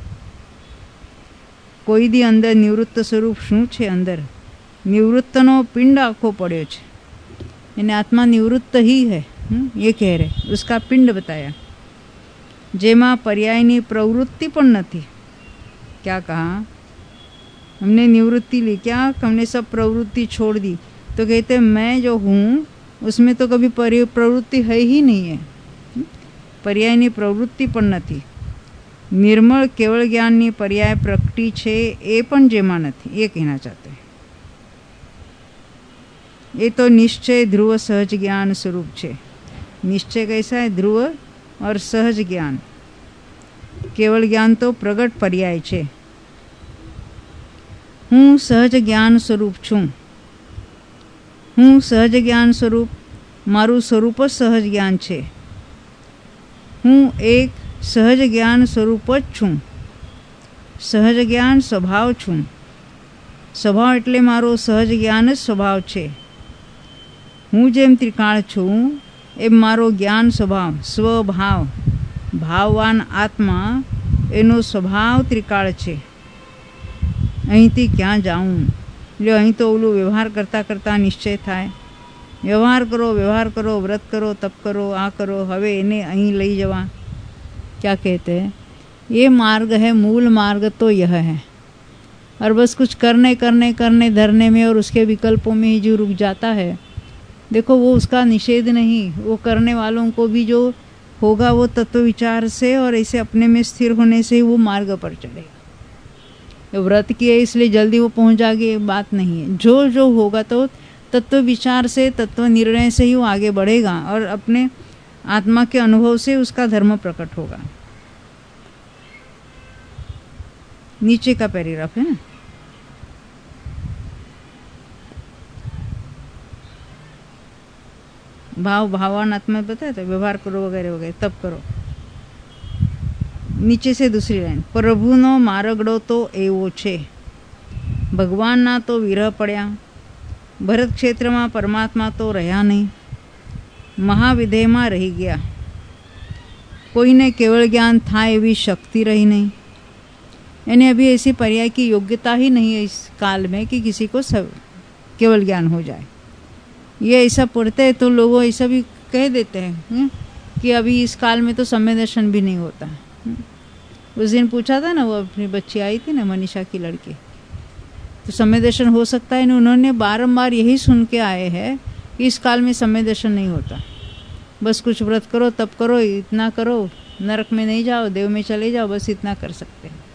કોઈ દી અંદર નિવૃત્ત સ્વરૂપ શું છે? અંદર નિવૃત્તનો પિંડ આખો પડ્યો છે, એને આત્મા નિવૃત્ત ही है, ये कह रहे, उसका पिंड बताया, જેમાં પર્યાયની પ્રવૃત્તિ પણ નથી। क्या कहा? हमने निवृत्ति ली, क्या हमने सब प्रवृत्ति छोड़ दी? तो कहते मैं जो हूँ उसमें तो कभी प्रवृत्ति है ही नहीं है, पर्यायनी प्रवृत्ति पण નથી। निर्मल केवल ज्ञाननी पर्याय प्रकटी छे ए पण जेमा નથી, ये कहना चाहते हैं। ये तो निश्चय ध्रुव सहज ज्ञान स्वरूप छे। निश्चय कैसा है? ध्रुव और सहज ज्ञान। केवल ज्ञान तो प्रगट पर्याय छे। हूँ सहज ज्ञान स्वरूप छूँ, हूँ सहज ज्ञान स्वरूप, मारू स्वरूप ज सहज ज्ञान छे। हूँ एक सहज ज्ञान स्वरूप ज छूँ, सहज ज्ञान स्वभाव छूँ। स्वभाव एटले मारो सहज ज्ञान ज स्वभाव छे। हूँ जेम त्रिकाल छूँ एम मारो ज्ञान स्वभाव, स्वभाव, भाववान आत्मा, एनो स्वभाव त्रिकाल छे। અહીંથી ક્યાં જાઉં? જો અહીં તો ઓલું વ્યવહાર કરતાં કરતાં નિશ્ચય થાય, વ્યવહાર કરો વ્યવહાર કરો, વ્રત કરો તપ કરો, આ કરો, હવે એને અહીં લઈ જવા। क्या कहते हैं? ये मार्ग है, मूल मार्ग तो यह है। और बस कुछ करने करने करने धरने में और उसके विकल्पों में ही जो रुक जाता है, देखो वो उसका निषेध नहीं, वो करने वालों को भी जो होगा वो तत्व विचार से और ऐसे अपने में स्थिर होने से ही वो मार्ग पर चढ़ेगा। व्रत किए इसलिए जल्दी वो पहुंच जाएगी, बात नहीं है। जो जो होगा तो तत्व विचार से, तत्व निर्णय से ही वो आगे बढ़ेगा और अपने आत्मा के अनुभव से उसका धर्म प्रकट होगा। नीचे का पैराग्राफ है ना, भाव भावान आत्मा बताया था, व्यवहार करो वगैरह वगैरह तब करो। नीचे से दूसरी लाइन, प्रभुनो मार्गडो तो एवो छे, भगवानना तो विरह पड्या, भरत क्षेत्र में परमात्मा तो रह्या नहीं, महाविधेय में रही गया, कोईने केवल ज्ञान था एवी शक्ति रही नहीं। यानी अभी ऐसी पर्याय की योग्यता ही नहीं है इस काल में कि किसी को सब केवल ज्ञान हो जाए। ये ऐसा पढ़ते हैं तो लोगों ऐसा भी कह देते हैं कि अभी इस काल में तो समय दर्शन भी नहीं होता। उस दिन पूछा था ना, वो अपनी बच्ची आई थी ना, मनीषा की लड़की, तो समय दर्शन हो सकता है। उन्होंने बारंबार यही सुन के आए हैं कि इस काल में समय दर्शन नहीं होता, बस कुछ व्रत करो तप करो, इतना करो, नरक में नहीं जाओ, देव में चले जाओ, बस इतना कर सकते हैं।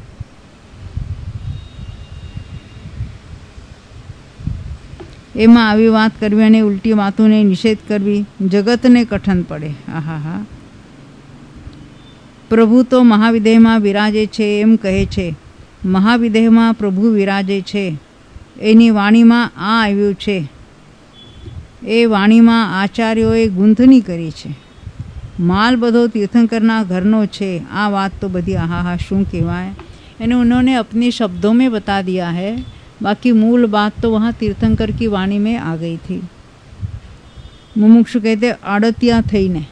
एमा आवी बात करवी अने उल्टी बातोने निषेध करवी जगतने कठन पड़े। आहा हा, प्रभु तो महाविदेह में विराजे छे एम कहे छे, महाविदेह में प्रभु विराजे छे एनी वाणी में आ आव्युं छे। ए वाणी में आचार्योए गूंथनी करी छे, माल बधो तीर्थंकरना घरनो छे। आ बात तो बधी आहा हा शुं कहेवाय, यानी उन्होंने अपने शब्दों में बता दिया है, बाकी मूल बात तो वहाँ तीर्थंकर की वाणी में आ गई थी। मुमुक्षु कहते आड़तिया थईने,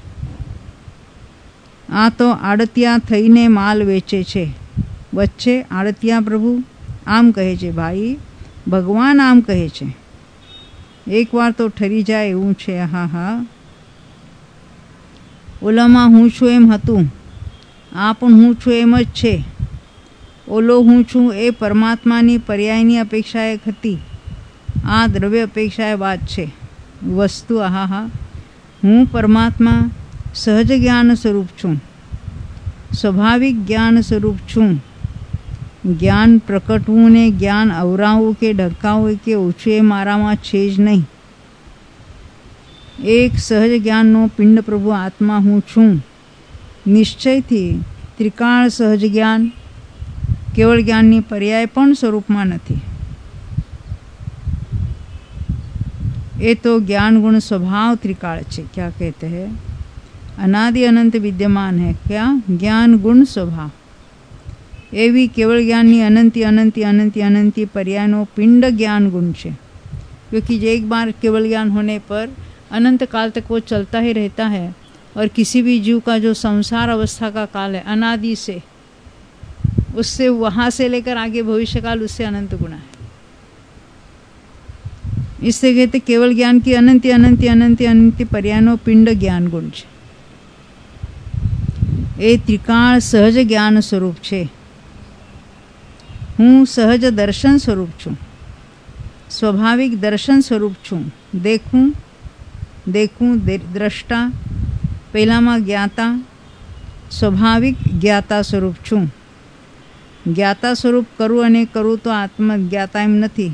आ तो आड़तिया थईने माल वेचे छे, वच्चे आड़तिया प्रभु આમ કહે છે ભાઈ, ભગવાન આમ કહે છે. એકવાર તો ઠરી જાય એવું છે. હા હા, ઓલામાં હું છું એમ હતું, આ પણ હું છું એમ જ છે. ઓલો હું છું એ પરમાત્માની પર્યાયની અપેક્ષા એક હતી, આ દ્રવ્ય અપેક્ષા એ વાત છે. વસ્તુ આહા હા, હું પરમાત્મા સહજ જ્ઞાન સ્વરૂપ છું, સ્વાભાવિક જ્ઞાન સ્વરૂપ છું. જ્ઞાન પ્રકટવું ને જ્ઞાન અવરાવવું કે ઢકાવવું કે ઓછું એ મારામાં છે જ નહીં. એક સહજ જ્ઞાનનો પિંડ પ્રભુ આત્મા હું છું. નિશ્ચયથી ત્રિકાળ સહજ જ્ઞાન કેવળ જ્ઞાનની પર્યાય પણ સ્વરૂપમાં નથી. એ તો ज्ञान गुण स्वभाव त्रिकाल છે. क्या कहते हैं? अनादि अनंत विद्यमान है. क्या? ज्ञान गुण स्वभाव. एवी केवल ज्ञाननी अनंती अनंती अनंती अनंती पर्यायनो पिंड ज्ञान गुण है. क्योंकि एक बार केवल ज्ञान होने पर अनंत काल तक वो चलता ही रहता है. और किसी भी जीव का जो संसार अवस्था का काल है अनादि से, उससे वहाँ से लेकर आगे भविष्य काल उससे अनंत गुणा है. इससे कहते केवल ज्ञान की अनंती अनंती अनंती अनंती पर्यायनो पिंड ज्ञान गुण है. ए त्रिकाल सहज ज्ञान स्वरूप है. हूँ सहज दर्शन स्वरूप छूँ, स्वाभाविक दर्शन स्वरूप छूँ. देखूँ देखूँ દ્રષ્ટા, પહેલામાં જ્ઞાતા, સ્વાભાવિક જ્ઞાતા સ્વરૂપ છું. જ્ઞાતા સ્વરૂપ કરું અને કરું તો આત્મજ્ઞાતા એમ નથી.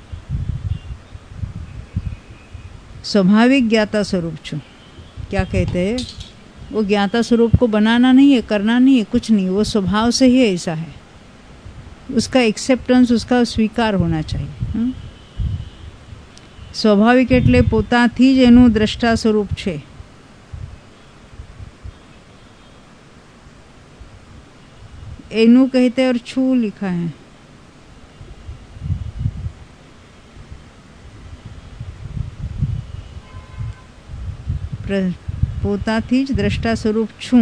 स्वाभाविक ज्ञाता स्वरूप छूँ. क्या कहते हैं? वो ज्ञाता स्वरूप को बनाना नहीं है, करना नहीं है, कुछ नहीं. वो स्वभाव से ही ऐसा है. उसका एक्सेप्टेंस, उसका स्वीकार होना चाहिए. हुँ? स्वाभाविक એટલે પોતાથી જ એનું દ્રષ્ટા સ્વરૂપ છે. એનું કહેતે और छू लिखा है. પોતાથી જ દ્રષ્ટા સ્વરૂપ છું.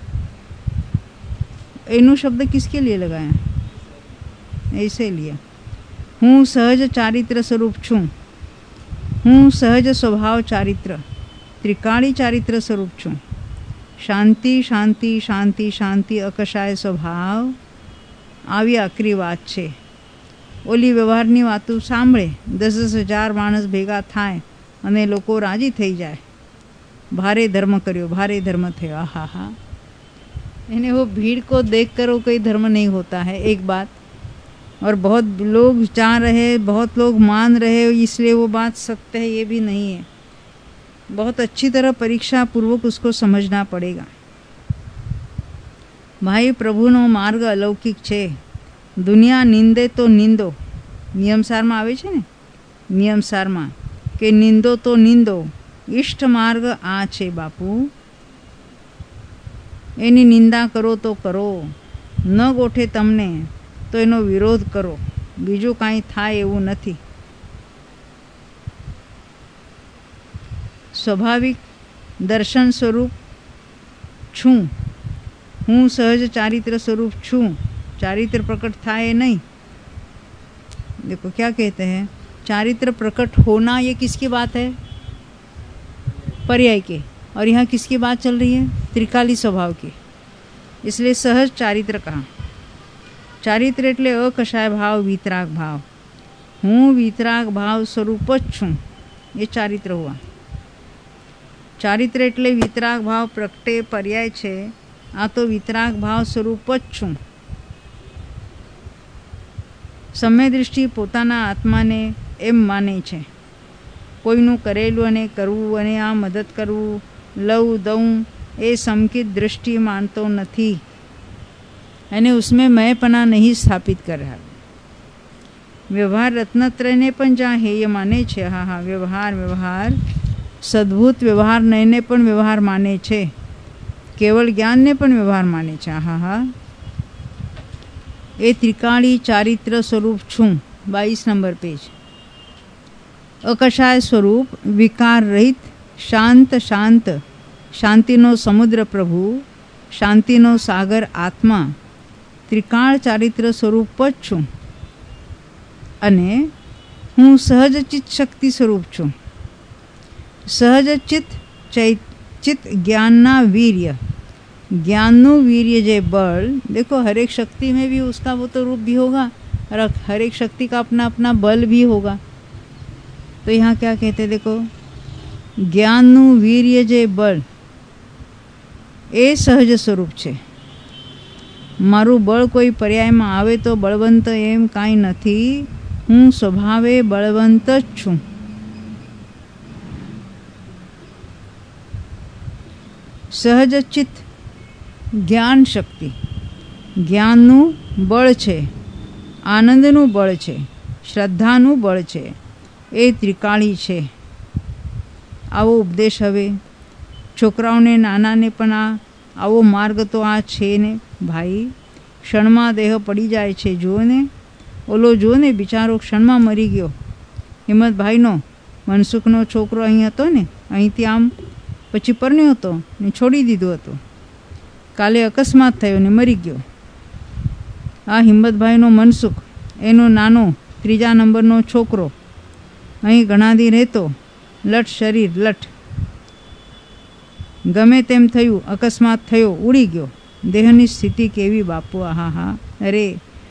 એનું શબ્દ किसके लिए लगाया? ऐसे लिया. હું સહજ ચારિત્ર સ્વરૂપ છું. હું સહજ સ્વભાવ ચારિત્ર, ત્રિકાળી ચારિત્ર સ્વરૂપ છું. શાંતિ શાંતિ શાંતિ શાંતિ અકશાય સ્વભાવ. આવી આકરી વાત છે. ઓલી વ્યવહારની વાતો સાંભળે, દસ દસ હજાર માણસ ભેગા થાય અને લોકો રાજી થઈ જાય. भारे धर्म करो, भारे धर्म थे. आहा हा, इन्हें वो भीड़ को देख कर वो कोई धर्म नहीं होता है. एक बात. और बहुत लोग जा रहे, बहुत लोग मान रहे, इसलिए वो बात सत्य है ये भी नहीं है. बहुत अच्छी तरह परीक्षा पूर्वक उसको समझना पड़ेगा. भाई प्रभुनो मार्ग अलौकिक છે. दुनिया निंदे तो निंदो. नियमसाરમાં આવે છે ને, નિયમસારમાં કે નિંદો તો નિંદો, इष्ट मार्ग आ छे बापू. एनी निंदा करो तो करो, न गोठे तमने तो एनो विरोध करो. बीजू काई थाय एवुं नथी. स्वाभाविक दर्शन स्वरूप छूं. हूँ सहज चारित्र स्वरूप छूं. चारित्र प्रकट थाय नहीं. देखो क्या कहते हैं, चारित्र प्रकट होना, ये किसकी बात है? पर्याय के. और यहाँ किसकी बात चल रही है? त्रिकाली स्वभाव की. इसलिए सहज चारित्र कहा. चारित्र એટલે અકશાય ભાવ, વિતરાગ ભાવ. હું વિતરાગ ભાવ સ્વરૂપ જ છું, એ ચારિત્ર हुआ. ચારિત્ર એટલે વિતરાગ ભાવ પ્રગટે પર્યાય છે. આ તો વિતરાગ ભાવ સ્વરૂપ જ છું. સમય દૃષ્ટિ પોતાના આત્માને એમ માને છે. કોઈનું કરેલું અને કરવું અને આ મદદ કરવું, લઉં દઉં, એ સમકિત દૃષ્ટિ માનતો નથી અને उसमें मैंपना नहीं स्थापित कर रहा. व्यवहार रत्नत्रयने पण જ્યાં हेय माने છે. હા હા, વ્યવહાર વ્યવહાર સદ્ભૂત વ્યવહાર નયને પણ વ્યવહાર માને છે. કેવળ જ્ઞાનને પણ વ્યવહાર માને છે. હા હા, એ ત્રિકાળી ચારિત્ર સ્વરૂપ છું. બાવીસ નંબર પેજ. અકશાય સ્વરૂપ, વિકાર રહિત, શાંત શાંત, શાંતિનો સમુદ્ર પ્રભુ, શાંતિનો સાગર આત્મા, ત્રિકાળ ચારિત્ર સ્વરૂપ જ છું. અને હું સહજ ચિત્ત શક્તિ સ્વરૂપ છું. સહજ ચિત્ત ચિત્ત ज्ञानना वीर्य, ज्ञाननु वीर्य जे बल. देखो हर एक शक्ति में भी उसका वो तो रूप भी होगा और हर एक शक्ति का अपना अपना बल भी होगा. तो यहाँ क्या कहते देखो, ज्ञाननु वीर्य जे बल એ સહજ સ્વરૂપ છે. મારું બળ કોઈ પર્યાયમાં આવે તો બળવંત એમ કાંઈ નથી. હું સ્વભાવે બળવંત જ છું. સહજ ચિત્ત જ્ઞાન શક્તિ, જ્ઞાનનું બળ છે, આનંદનું બળ છે, શ્રદ્ધાનું બળ છે. એ ત્રિકાળી છે. આવો ઉપદેશ હવે છોકરાઓને નાનાને પણ આ આવો માર્ગ તો આ છે ને ભાઈ. ક્ષણમાં દેહ પડી જાય છે. જુઓ ને ઓલો જુઓ ને બિચારો ક્ષણમાં મરી ગયો. હિંમતભાઈનો મનસુખનો છોકરો અહીં હતો ને, અહીંથી આમ પછી પરણ્યો હતો ને છોડી દીધો હતો. કાલે અકસ્માત થયો ને મરી ગયો. આ હિંમતભાઈનો મનસુખ, એનો નાનો ત્રીજા નંબરનો છોકરો અહીં ઘણાદી રહેતો, લટ શરીર લટ. ગમે તેમ થયું, અકસ્માત થયો, ઉડી ગયો. દેહની સ્થિતિ કેવી બાપુ! આહા હા. અરે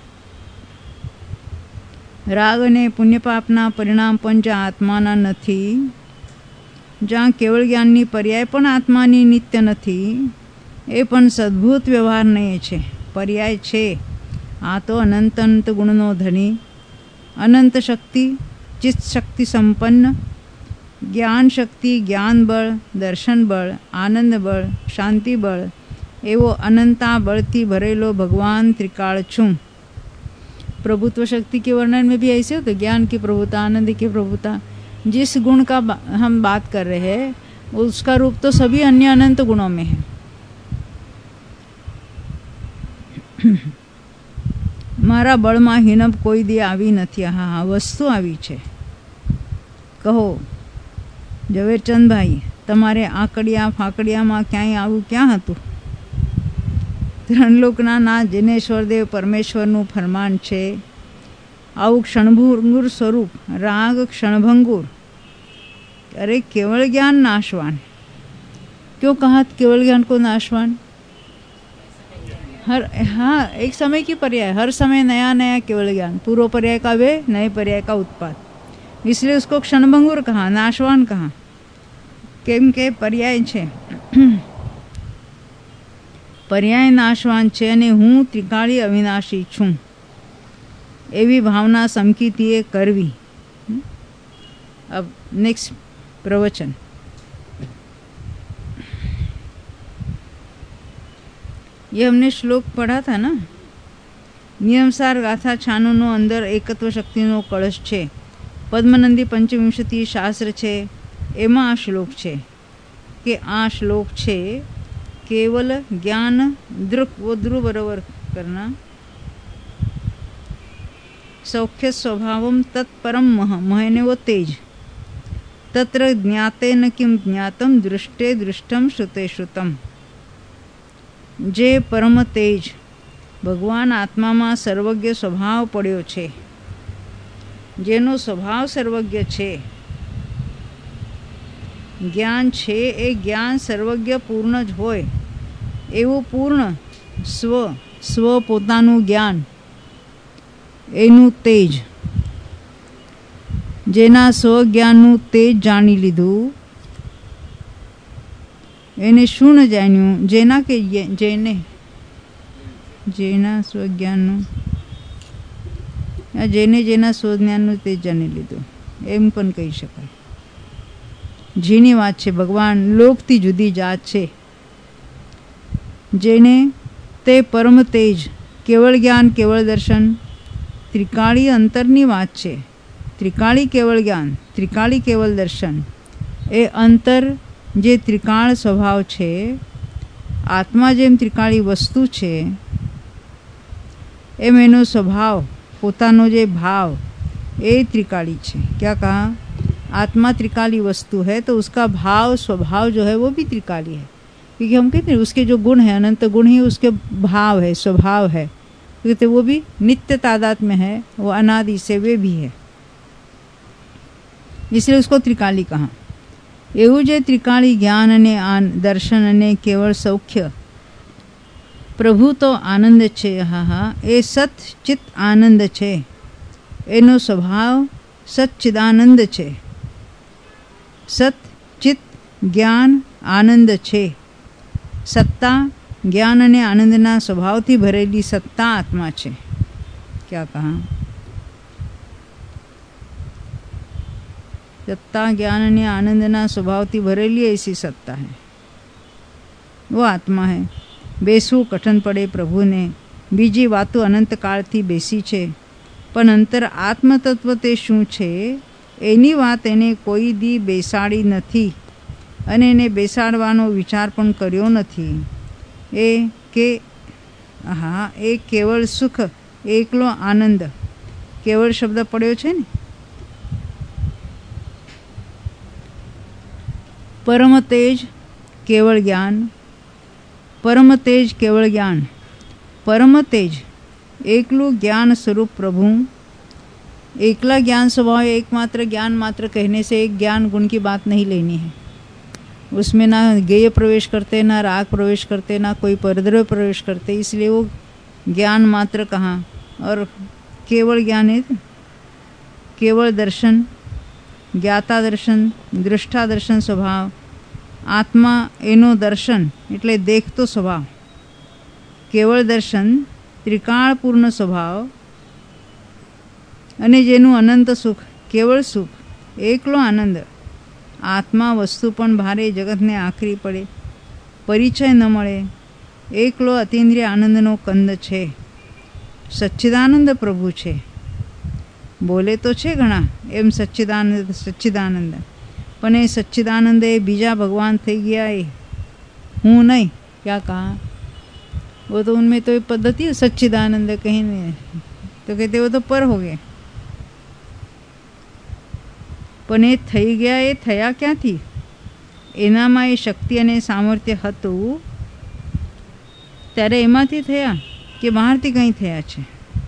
રાગ અને પુણ્યપાપના પરિણામ પણ જ્યાં આત્માના નથી, જ્યાં કેવળ જ્ઞાનની પર્યાય પણ આત્માની નિત્ય નથી, એ પણ સદ્ભુત વ્યવહારને છે, પર્યાય છે. આ તો અનંત અનંત ગુણનો ધણી, અનંત શક્તિ, ચિત્ત શક્તિ સંપન્ન, જ્ઞાન શક્તિ, જ્ઞાન બળ, દર્શન બળ, આનંદ બળ, શાંતિ બળ, એવો અનંતા બળથી ભરેલો ભગવાન ત્રિकाल છું. प्रभुत्व शक्ति के वर्णन में भी ऐसे होते, ज्ञान की प्रभुता, आनंद की प्रभुता. जिस गुण का हम बात कर रहे हैं उसका रूप तो सभी अन्य अनंत गुणों में है. મારા બળમાં હિનબ કોઈ દી આવી નથી. હા હા, વસ્તુ આવી છે. કહો ઝવેરચંદભાઈ, તમારે આકડિયા ફાકડિયામાં ક્યાંય આવું ક્યાં હતું? ત્રણ લોકના ના જિનેશ્વરદેવ પરમેશ્વરનું ફરમાન છે. આવું ક્ષણભંગુર સ્વરૂપ, રાગ क्षणभंगुर. अरे केवल ज्ञान नाशवान. क्यों कहा केवल ज्ञान को नाशवान? हर हाँ एक समय की पर्याय, हर समय नया नया केवल ज्ञान. पूर्व पर्याय का वे, नए पर्याय का उत्पाद. इसलिए उसको क्षणभंगुर कहा, नाशवान कहा. केम के पर्याय छे, पर्याय नाशवान છે અને હું ત્રિકાળી અવિનાશી છું. એવી ભાવના સમકીતીએ કરવી. अब नेक्स्ट प्रवचन. ये हमने श्लोक पढ़ा था ना. नियमसार गाथा छानुनो अंदर एकत्व शक्तिनो कलश છે. પદ્મનંદી પંચવિંશતિ શાસ્ત્ર છે, એમાં આ શ્લોક છે કે આ શ્લોક છે केवल ज्ञान दृक वो ध्रुव बरोबर करना. सौख्य स्वभावम तत्परम मह, महने वो तेज. तत्र ज्ञाते न किम ज्ञातम, दृष्टे दृष्टम, श्रुते श्रुतम. जे परम तेज भगवान आत्माમાં સર્વજ્ઞ સ્વભાવ પડ્યો છે, જેનો સ્વભાવ સર્વજ્ઞ છે. જ્ઞાન છે એ જ્ઞાન સર્વજ્ઞ પૂર્ણ જ હોય એવું પૂર્ણ સ્વ સ્વ પોતાનું જ્ઞાન, એનું તેજ, જેના સ્વજ્ઞાનનું તેજ જાણી લીધું, એને શું ન જાણ્યું? જેના કે જેને જેના સ્વજ્ઞાનનું જેને જેના સ્વજ્ઞાનનું તેજ જાણી લીધું એમ પણ કહી શકાય. જેની વાત છે, ભગવાન લોકથી જુદી જાત છે. જેને તે પરમ તેજ, કેવળ જ્ઞાન, કેવળ દર્શન, ત્રિકાળી અંતરની વાત છે. ત્રિકાળી કેવળ જ્ઞાન, ત્રિકાળી કેવળ દર્શન, એ અંતર જે ત્રિકાળ સ્વભાવ છે, આત્મા જેમ ત્રિકાળી વસ્તુ છે એમ એનો સ્વભાવ, પોતાનો જે ભાવ, એ ત્રિકાળી છે. क्या कहा? आत्मा त्रिकाली वस्तु है तो उसका भाव, स्वभाव जो है वो भी त्रिकाली है. क्योंकि हम कहते हैं उसके जो गुण है, अनंत गुण ही उसके भाव है, स्वभाव है. कहते वो भी नित्य तादाद में है, वो अनादि से वे भी है, इसलिए उसको त्रिकाली कहा। એવું જે ત્રિકાળી જ્ઞાન અને દર્શન અને કેવળ સૌખ્ય, પ્રભુ તો આનંદ છે, હા હા એ સત ચિત આનંદ છે, એનો સ્વભાવ સચ્ચિદાનંદ છે। સત ચિત જ્ઞાન આનંદ છે, સત્તા જ્ઞાન અને આનંદના સ્વભાવથી ભરેલી સત્તા આત્મા છે। क्या कहा? सत्ता ज्ञान ने आनंदना स्वभावથી भरेली ऐसी सत्ता है, वो आत्मा है। બેસવું કઠણ પડે પ્રભુને, બીજી વાતો અનંત કાળથી બેસી છે, પણ અંતર આત્મતત્વ તે શું છે એની વાત એને કોઈ દી બેસાડી નથી અને એને બેસાડવાનો વિચાર પણ કર્યો નથી। એ કે હા એ કેવળ સુખ, એકલો આનંદ, કેવળ શબ્દ પડ્યો છે ને। परम तेज केवल ज्ञान, परम तेज केवल ज्ञान, परम तेज एकलू ज्ञान स्वरूप प्रभु। एकला ज्ञान स्वभाव, एकमात्र ज्ञान मात्र कहने से एक ज्ञान गुण की बात नहीं लेनी है। उसमें ना गेय प्रवेश करते, ना राग प्रवेश करते, ना कोई परद्रव्य प्रवेश करते, इसलिए वो ज्ञान मात्र कहा। और केवल ज्ञान है केवल दर्शन, ज्ञाता दर्शन, दृष्टा दर्शन स्वभाव, आत्मा एनो दर्शन એટલે દેખતો સ્વભાવ, કેવળ દર્શન ત્રિકાળપૂર્ણ સ્વભાવ અને જેનું અનંત સુખ, કેવળ સુખ, એકલો આનંદ। આત્મા વસ્તુ પણ ભારે જગતને આખરી પડે, પરિચય ન મળે, એકલો અતિન્દ્રિય આનંદનો કંદ છે, સચ્ચિદાનંદ પ્રભુ છે। બોલે તો છે ઘણા એમ સચ્ચિદાનંદ સચ્ચિદાનંદ, પણ એ સચ્ચિદાનંદ એ બીજા ભગવાન થઈ ગયા, એ હું नहीं। क्या कहा? वो तो उनमें तो पद्धति है सच्चिदानंद कहीं नहीं, तो कहते वो तो पर हो गए, પણ એ થઈ ગયા એ થયા ક્યાંથી? એનામાં એ શક્તિ અને સામર્થ્ય હતું ત્યારે એમાંથી થયા કે બહારથી કંઈ થયા છે?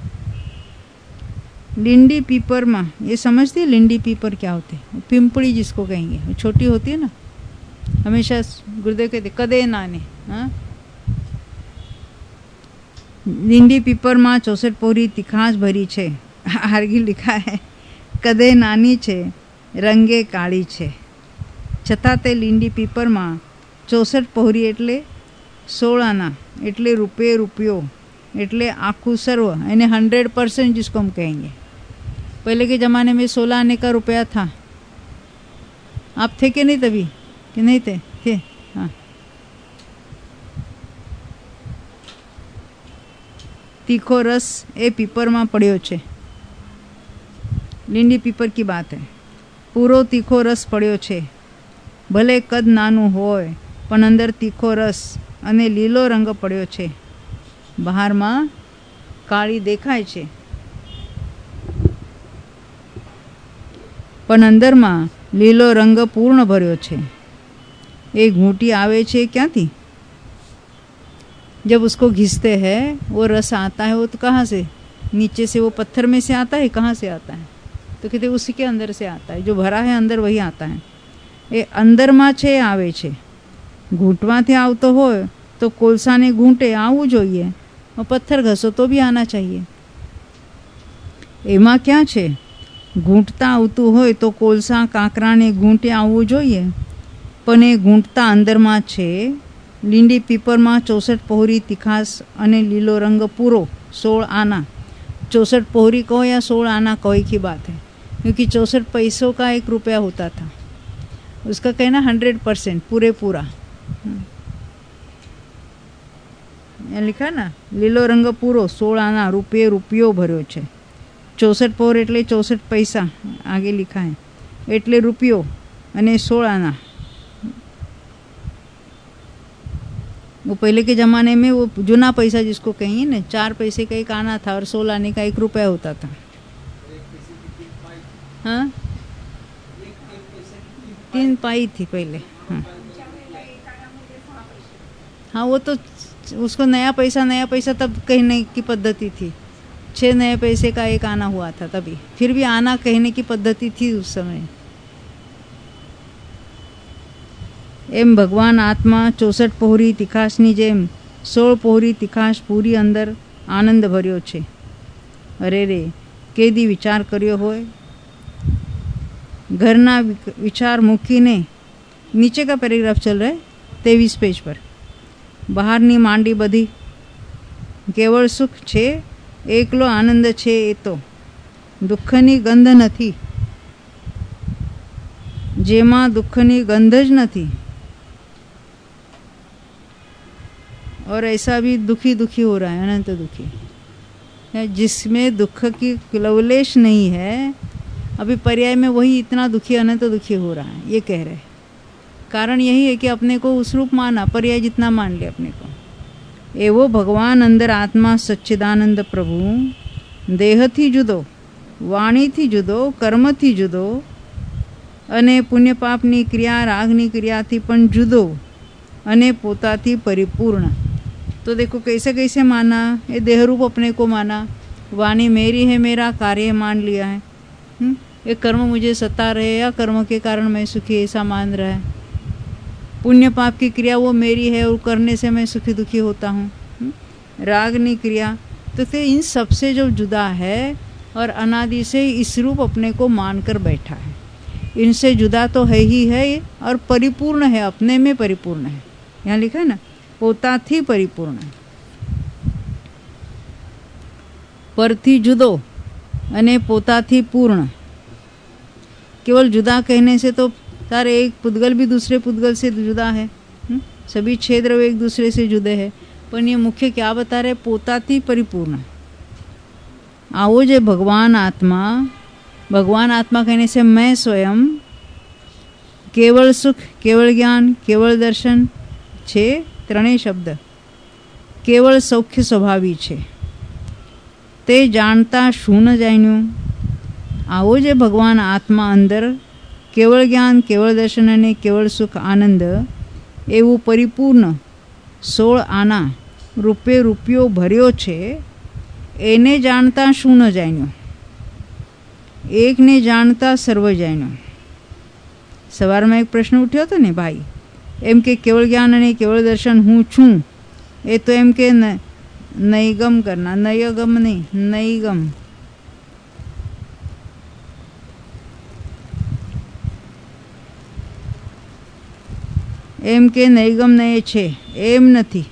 लिंडी पीपर में, ये समझते हैं लिंडी पीपर क्या होते हैं? पिंपड़ी जिसको कहेंगे, छोटी होती है ना, हमेशा गुरुदेव कहते कदे नाने। हाँ, लिंडी पीपर में चौसठ पोरी तिखास भरी छे, आरगी लिखा है कदे नानी छे, रंगे काળી છે, છતાં તે લીંડી પીપરમાં ચોસઠ પહોરી એટલે સોળાના, એટલે રૂપે રૂપિયો, એટલે आखू सर्व, यानी हंड्रेड परसेंट जिसको हम कहेंगे। पहले के ज़माने में सोलह आने का रुपया था, आप थे कि नहीं तभी? कि नहीं थे? थे। हाँ, तीखो रस ए पीपर में पड़्यो छे, લીંડી પીપર की बात है। पूरो तीखो रस पड़्यो छे, भले कद नानु होय पण अंदर तीखो रस अने लीलो रंग पड़्यो छे। बहार में काળી देखाय छे पण अंदर में लीलो रंग पूर्ण भर्यो छे। ए घूंटी आवे छे क्यांथी? जब उसको घिसते हैं वो रस आता है, वो तो कहाँ से? नीचे से, वो पत्थर में से आता है, कहाँ से आता है? तो कहते उसी के अंदर से आता है, जो भरा है अंदर वही आता है। ए अंदर में छे आवे छे, घूंटवाथी आवतो होय तो कोलसा ने घूंटे आवવું જોઈએ, और पत्थर घसो तो भी आना चाहिए। एमा क्या छे? घूंटता आवतुं होय तो कोलसा कांकरा ने घूंटे आवવું જોઈએ, पण ए घूंटता अंदर में छे। લીંડી પીપર में चौसठ पोहरी तिखास अने लीलो रंग पूरो सोल आना। चौसठ पोहरी कहो या सोल आना, कोई की बात है, क्योंकि चौसठ पैसों का एक रुपया होता था, उसका कहना हंड्रेड परसेंट पूरे पूरा। यहाँ लिखा ना, लीलो रंग पूरो सोल आना, रुपये रुपयो भर्यो छे। चौसठ पोर एटले चौसठ पैसा, आगे लिखा है, एटले रुपयो अने सोल आना। वो पहले के ज़माने में वो जूना पैसा जिसको कहेंगे ना, चार पैसे का एक आना था और सोलह आने का एक रुपया होता था। हाँ, तीन पाई थी पहले। हाँ हाँ, वो तो उसको नया पैसा नया पैसा तब कहने की पद्धति थी, छः नए पैसे का एक आना हुआ था तभी, फिर भी आना कहने की पद्धति थी उस समय। एम भगवान आत्मा चौसठ पोहरी તીખાશની જેમ સોળ પોહરી તીખાશ પૂરી અંદર આનંદ ભર્યો છે। અરે રે કેદી વિચાર કર્યો હોય। ઘરના વિચાર મૂકીને नीचे का पैराग्राफ चल रहा है तेवीस पेज पर। બહારની માંડી બધી કેવળ સુખ છે, એકલો આનંદ છે, એ તો દુઃખની ગંધ નથી, જેમાં દુઃખની ગંધ જ નથી। और ऐसा भी दुखी दुखी हो रहा है, अनंत दुखी है, जिसमें दुख की लवलेश नहीं है। अभी पर्याय में वही इतना दुखी अनंत दुखी हो रहा है, ये कह रहे हैं। कारण यही है कि अपने को उस रूप माना, पर्याय जितना मान ले अपने को। एवो भगवान अंदर आत्मा सच्चिदानंद प्रभु देह थी जुदो, वाणी थी जुदो, कर्म थी जुदो, अने पुण्य पापनी क्रिया रागनी क्रियाथी पण जुदो, अने पोताथी परिपूर्ण। तो देखो कैसे कैसे माना, ये देहरूप अपने को माना, वाणी मेरी है, मेरा कार्य मान लिया है, हुँ? ये कर्म मुझे सता रहे या कर्म के कारण मैं सुखी, ऐसा मान रहा है। पुण्य पाप की क्रिया वो मेरी है और करने से मैं सुखी दुखी होता हूँ। रागनी क्रिया तो फिर इन सब से जो जुदा है और अनादि से इस रूप अपने को मानकर बैठा है, इनसे जुदा तो है ही है और परिपूर्ण है, अपने में परिपूर्ण है। यहाँ लिखा है ना, પોતાથી પરિપૂર્ણ, પરથી जुदो અને પોતાથી पूर्ण। केवल जुदा कहने से तो सारे एक पुद्गल भी दूसरे पुद्गल से जुदा है, हुँ? सभी छह द्रव्य एक दूसरे से जुदे हैं, पर ये मुख्य क्या बता रहे, પોતાથી परिपूर्ण। आओ जे भगवान आत्मा, भगवान आत्मा कहने से मैं स्वयं केवल सुख, केवल ज्ञान, केवल दर्शन छे, ત્રણેય શબ્દ કેવળ સૌખ્ય સ્વભાવી છે। તે જાણતા શું ન જાણ્યું। આવો જે ભગવાન આત્મા અંદર કેવળ જ્ઞાન, કેવળ દર્શન અને કેવળ સુખ આનંદ એવું પરિપૂર્ણ સોળ આના રૂપે રૂપિયો ભર્યો છે, એને જાણતા શું ન જાણ્યું। એકને જાણતા સર્વ જાણ્યું। સવારમાં એક પ્રશ્ન ઉઠ્યો હતો ને ભાઈ, एम के केवल ज्ञान અને केवल दर्शन हूँ छूँ, ए तो एम के न, नैगम करना, नयगम नहीं, नैगम। एम के नैगम नये छे, एम नहीं।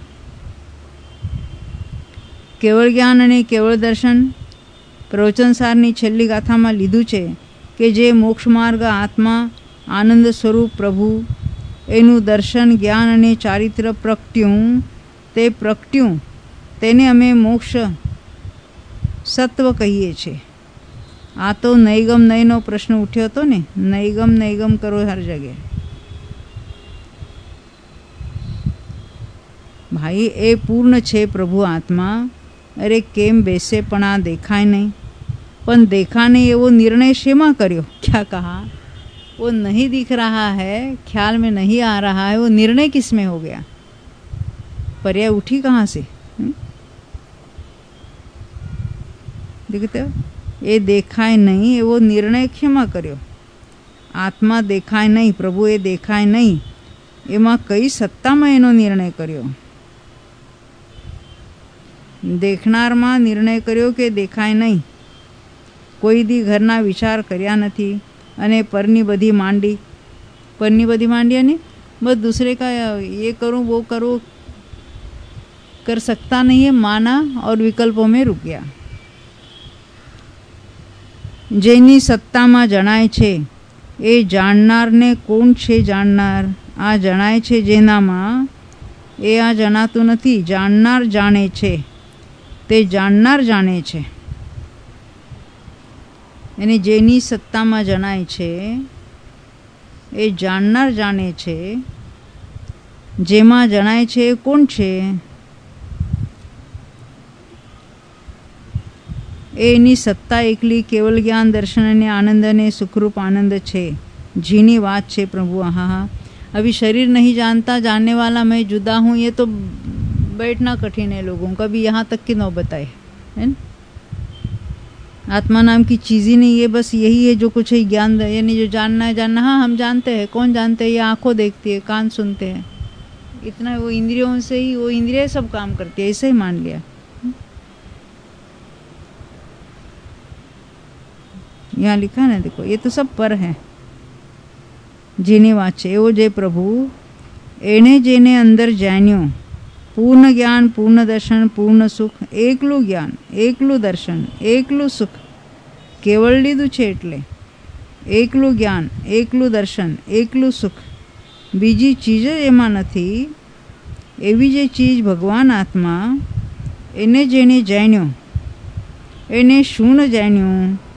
केवल ज्ञान અને केवल दर्शन प्रवचनसाરની છેલ્લી ગાથામાં લીધું છે કે જે મોક્ષ માર્ગ આત્મા આનંદ સ્વરૂપ પ્રભુ એનું દર્શન, જ્ઞાન અને ચારિત્ર પ્રગટ્યું, તે પ્રગટ્યું તેને અમે મોક્ષ સત્વ કહીએ છીએ। આ તો નૈગમ નયનો પ્રશ્ન ઉઠ્યો હતો ને, નૈગમ નૈગમ કરો હર જગ્યાએ। ભાઈ એ પૂર્ણ છે પ્રભુ આત્મા। અરે કેમ બેસે પણ આ દેખાય નહીં, પણ देखा नहीं એવો નિર્ણય શેમાં કર્યો। क्या कहा, वो नहीं दिख रहा है, ख्याल में नहीं आ रहा है, वो निर्णय किस में हो गया, पर्याय उठी कहाँ से। देखते हो, ये देखाय नहीं वो निर्णय क्षमा કર્યો। आत्मा देखाय नहीं, प्रभु ये देखाय नहीं, એમાં કઈ સત્તામાં એનો નિર્ણય કર્યો। देखનારમાં નિર્ણય કર્યો કે દેખાય નહીં। કોઈ દી ઘરના વિચાર કર્યા નથી અને પરની બધી માંડી, પરની બધી માંડી અને बस दूसरे का ये करूं वो करूं कर सकता नहीं है, माना और विकल्पों में रुक गया। જેની સત્તામાં જણાય છે એ જાણનારને કોણ છે જાણનાર? આ જણાય છે જેનામાં, એ આ જણાતું નથી। જાણનાર જાણે છે, તે જાણનાર જાણે છે। અને જેની સત્તામાં જણાય છે એ જાણનાર જાણે છે। જેમાં જણાય છે એ કોણ છે? એની સત્તા એકલી કેવલ જ્ઞાન, દર્શન અને આનંદ અને સુખરૂપ આનંદ છે। जीनी बात છે प्रभु। हाँ हाँ, अभी शरीर नहीं जानता, जानने वाला मैं जुदा हूँ, ये तो बैठना कठिन है लोगों का भी, यहाँ तक की नौबत आए है ना। आत्मा नाम की चीज़ ही नहीं है, बस यही है जो कुछ है ज्ञान, यानी जो जानना है जानना। हाँ हम जानते हैं, कौन जानते हैं? ये आंखों देखती है, कान सुनते हैं, इतना वो इंद्रियों से ही, वो इंद्रिय सब काम करती है, ऐसे ही मान लिया। यहाँ लिखा ना, देखो ये तो सब पर है। जेने वाचे वो जय प्रभु एने जेने अंदर जान्यो, पूर्ण ज्ञान पूर्ण दर्शन पूर्ण सुख, एकલું જ્ઞાન એકલું દર્શન એકલું સુખ, કેવળ લીધું છે એટલે એકલું જ્ઞાન એકલું દર્શન એકલું સુખ, બીજી ચીજ જ એમાં નથી। એવી જે ચીજ ભગવાન આત્મા એને જેને જાણ્યો, એને શું ન જાણ્યું?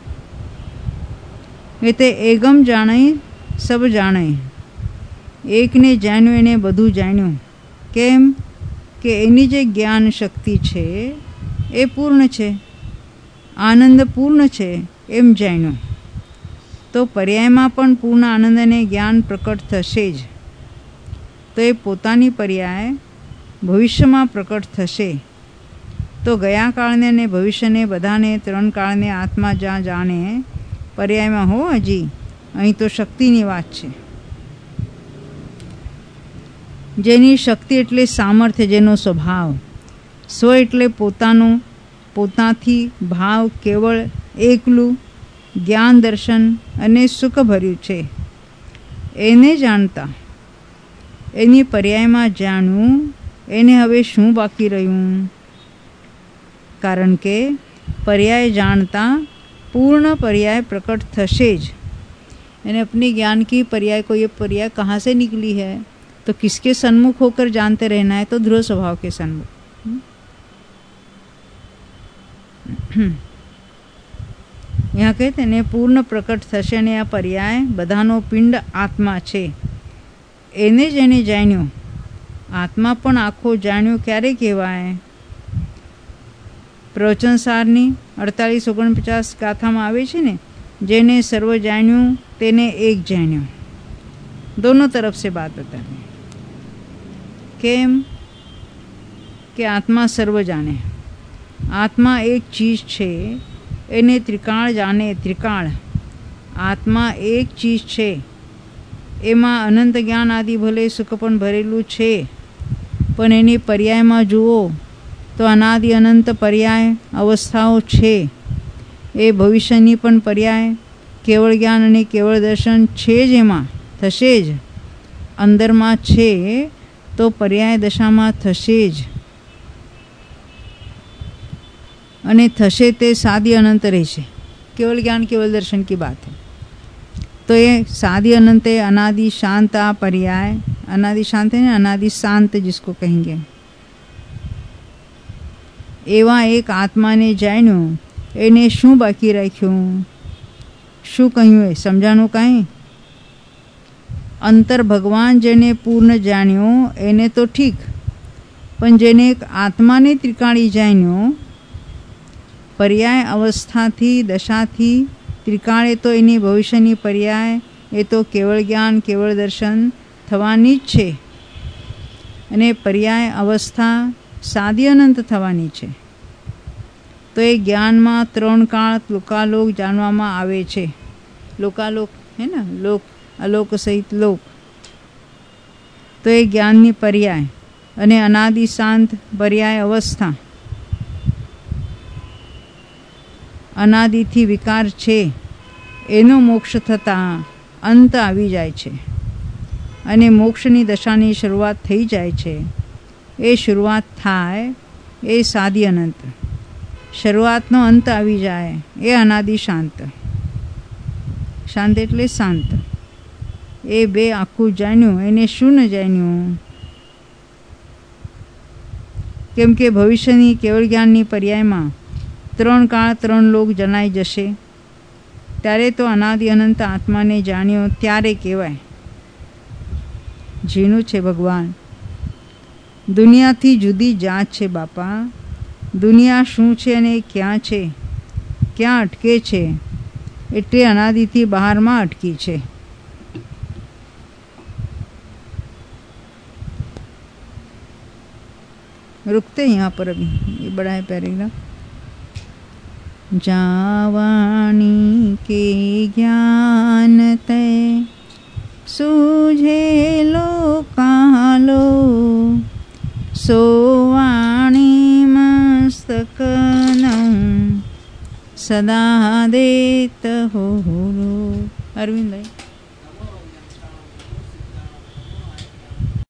એ તે એગમ જાણે સબ જાણે, એકને જાણ્યું એને બધું જાણ્યું। કેમ કે એની જે જ્ઞાન શક્તિ છે એ પૂર્ણ છે, આનંદ પૂર્ણ છે એમ જાણ્યું। તો પર્યાયમાં પણ પૂર્ણ આનંદ અને જ્ઞાન પ્રકટ થશે જ। તો એ પોતાની પર્યાય ભવિષ્યમાં પ્રકટ થશે। તો ગયા કાળને અને ભવિષ્યને બધાને ત્રણ કાળને આત્મા જ્યાં જાણે પર્યાયમાં હો હજી, અહીં તો શક્તિની વાત છે। જેની શક્તિ એટલે સામર્થ્ય, જેનો સ્વભાવ, સ્વ એટલે પોતાનું, પોતાથી ભાવ કેવળ એકલું જ્ઞાન દર્શન અને સુખ ભર્યું છે, એને જાણતા એની પર્યાયમાં જાણવું, એને હવે શું બાકી રહ્યું? કારણ કે पर्याय जानता पूर्ण पर्याय प्रकट थशे ज। यानी अपने ज्ञान की पर्याय को, ये पर्याय कहाँ से निकली है, तो किसके सन्मुख होकर जानते रहना है? तो ध्रुव स्वभाव के सन्मुख। यहाँ कहते हैं पूर्ण प्रकट थशे ने आ पर्याय बधानो पिंड आत्मा छे, एने जेने जाण्यो। आत्मा पण आखो जाण्यो क्यारे कहेवाय? प्रवचनसारनी अड़तालीस ओगणपचास गाथा में आवे छे ने, जेने सर्व जाण्यु तेने एक जाण्यो। दोनों तरफ से बात बता रही। केम के आत्मा सर्व जाने, आत्मा एक चीज छे एने त्रिकाल जाने। त्रिकाल आत्मा एक चीज छे, एमां अनंत ज्ञान आदि भले सुख पण भरेलू छे, पण एनी पर्याय में जुओ तो अनादि अनंत पर्याय अवस्थाओं छे। ए भविष्यनी पण पर्याय केवल ज्ञान अने केवल दर्शन छे ज, एमां थशे ज। अंदर में छे तो पर्याय दशा में थशे ज, अने थशे ते सादी अनंत रहेशे। केवल ज्ञान केवल दर्शन की बात है। तो ये सादी अनंत है, अनादि शांत आ पर्याय। अनादि शांत है ना, अनादि शांत जिसको कहेंगे। एवा एक आत्मा ने जाण्यो, एने शू बाकी राख्यु? शू कह્યું? है समझाणु कहीं? अंतर भगवान जेने पूर्ण जाण्यो एने तो ठीक, पण जेने एक आत्मा ने त्रिकाणी जाण्यो, पर्याय अवस्था थी दशा थी त्रिकाळे, तो एनी भविष्यनी पर्याय ए तो केवल ज्ञान केवल दर्शन थवानी ज छे, अने पर्याय अवस्था सादी अनंत थवानी छे। तो ए ज्ञान में त्रण काल लोकालोक जानवामां आवे छे। लोकालोक है ना, लोक अलोक सहित लोक। तो ए ज्ञाननी पर्याय अने अनादि शांत पर्याय अवस्था। अनादिथी विकार छे, एनो मोक्ष थता अंत आवी जाय छे, अने मोक्षनी दशानी शरूआत थई जाय छे। ए शरूआत थाय ए सादी अनंत, शरूआतनो अंत आवी जाए ए अनादि शांत। शांत एटले शांत। ए बे आखुं जाण्યું एने शुं न जाण्યું? केम के भविष्यनी केवल ज्ञाननी पर्यायमां त्रण काळ त्रण लोक जनाई जशे, त्यारे तो अनादि अनंत आत्माने जाण्यो त्यारे कहेवाय। झीणुं छे भगवान। दुनियाथी जुदी जात छे बापा। दुनिया शुं छे अने क्यां छे, क्यां अटके छे, एटले अनादिथी बहारमां अटकी छे। रुकते हैं यहाँ पर अभी, ये बड़ा है पैराग्राफ। जावाणी के ज्ञान तय सूझे लो कालो, सोवाणी मस्तक नौ सदा देत हो। अरविंद भाई।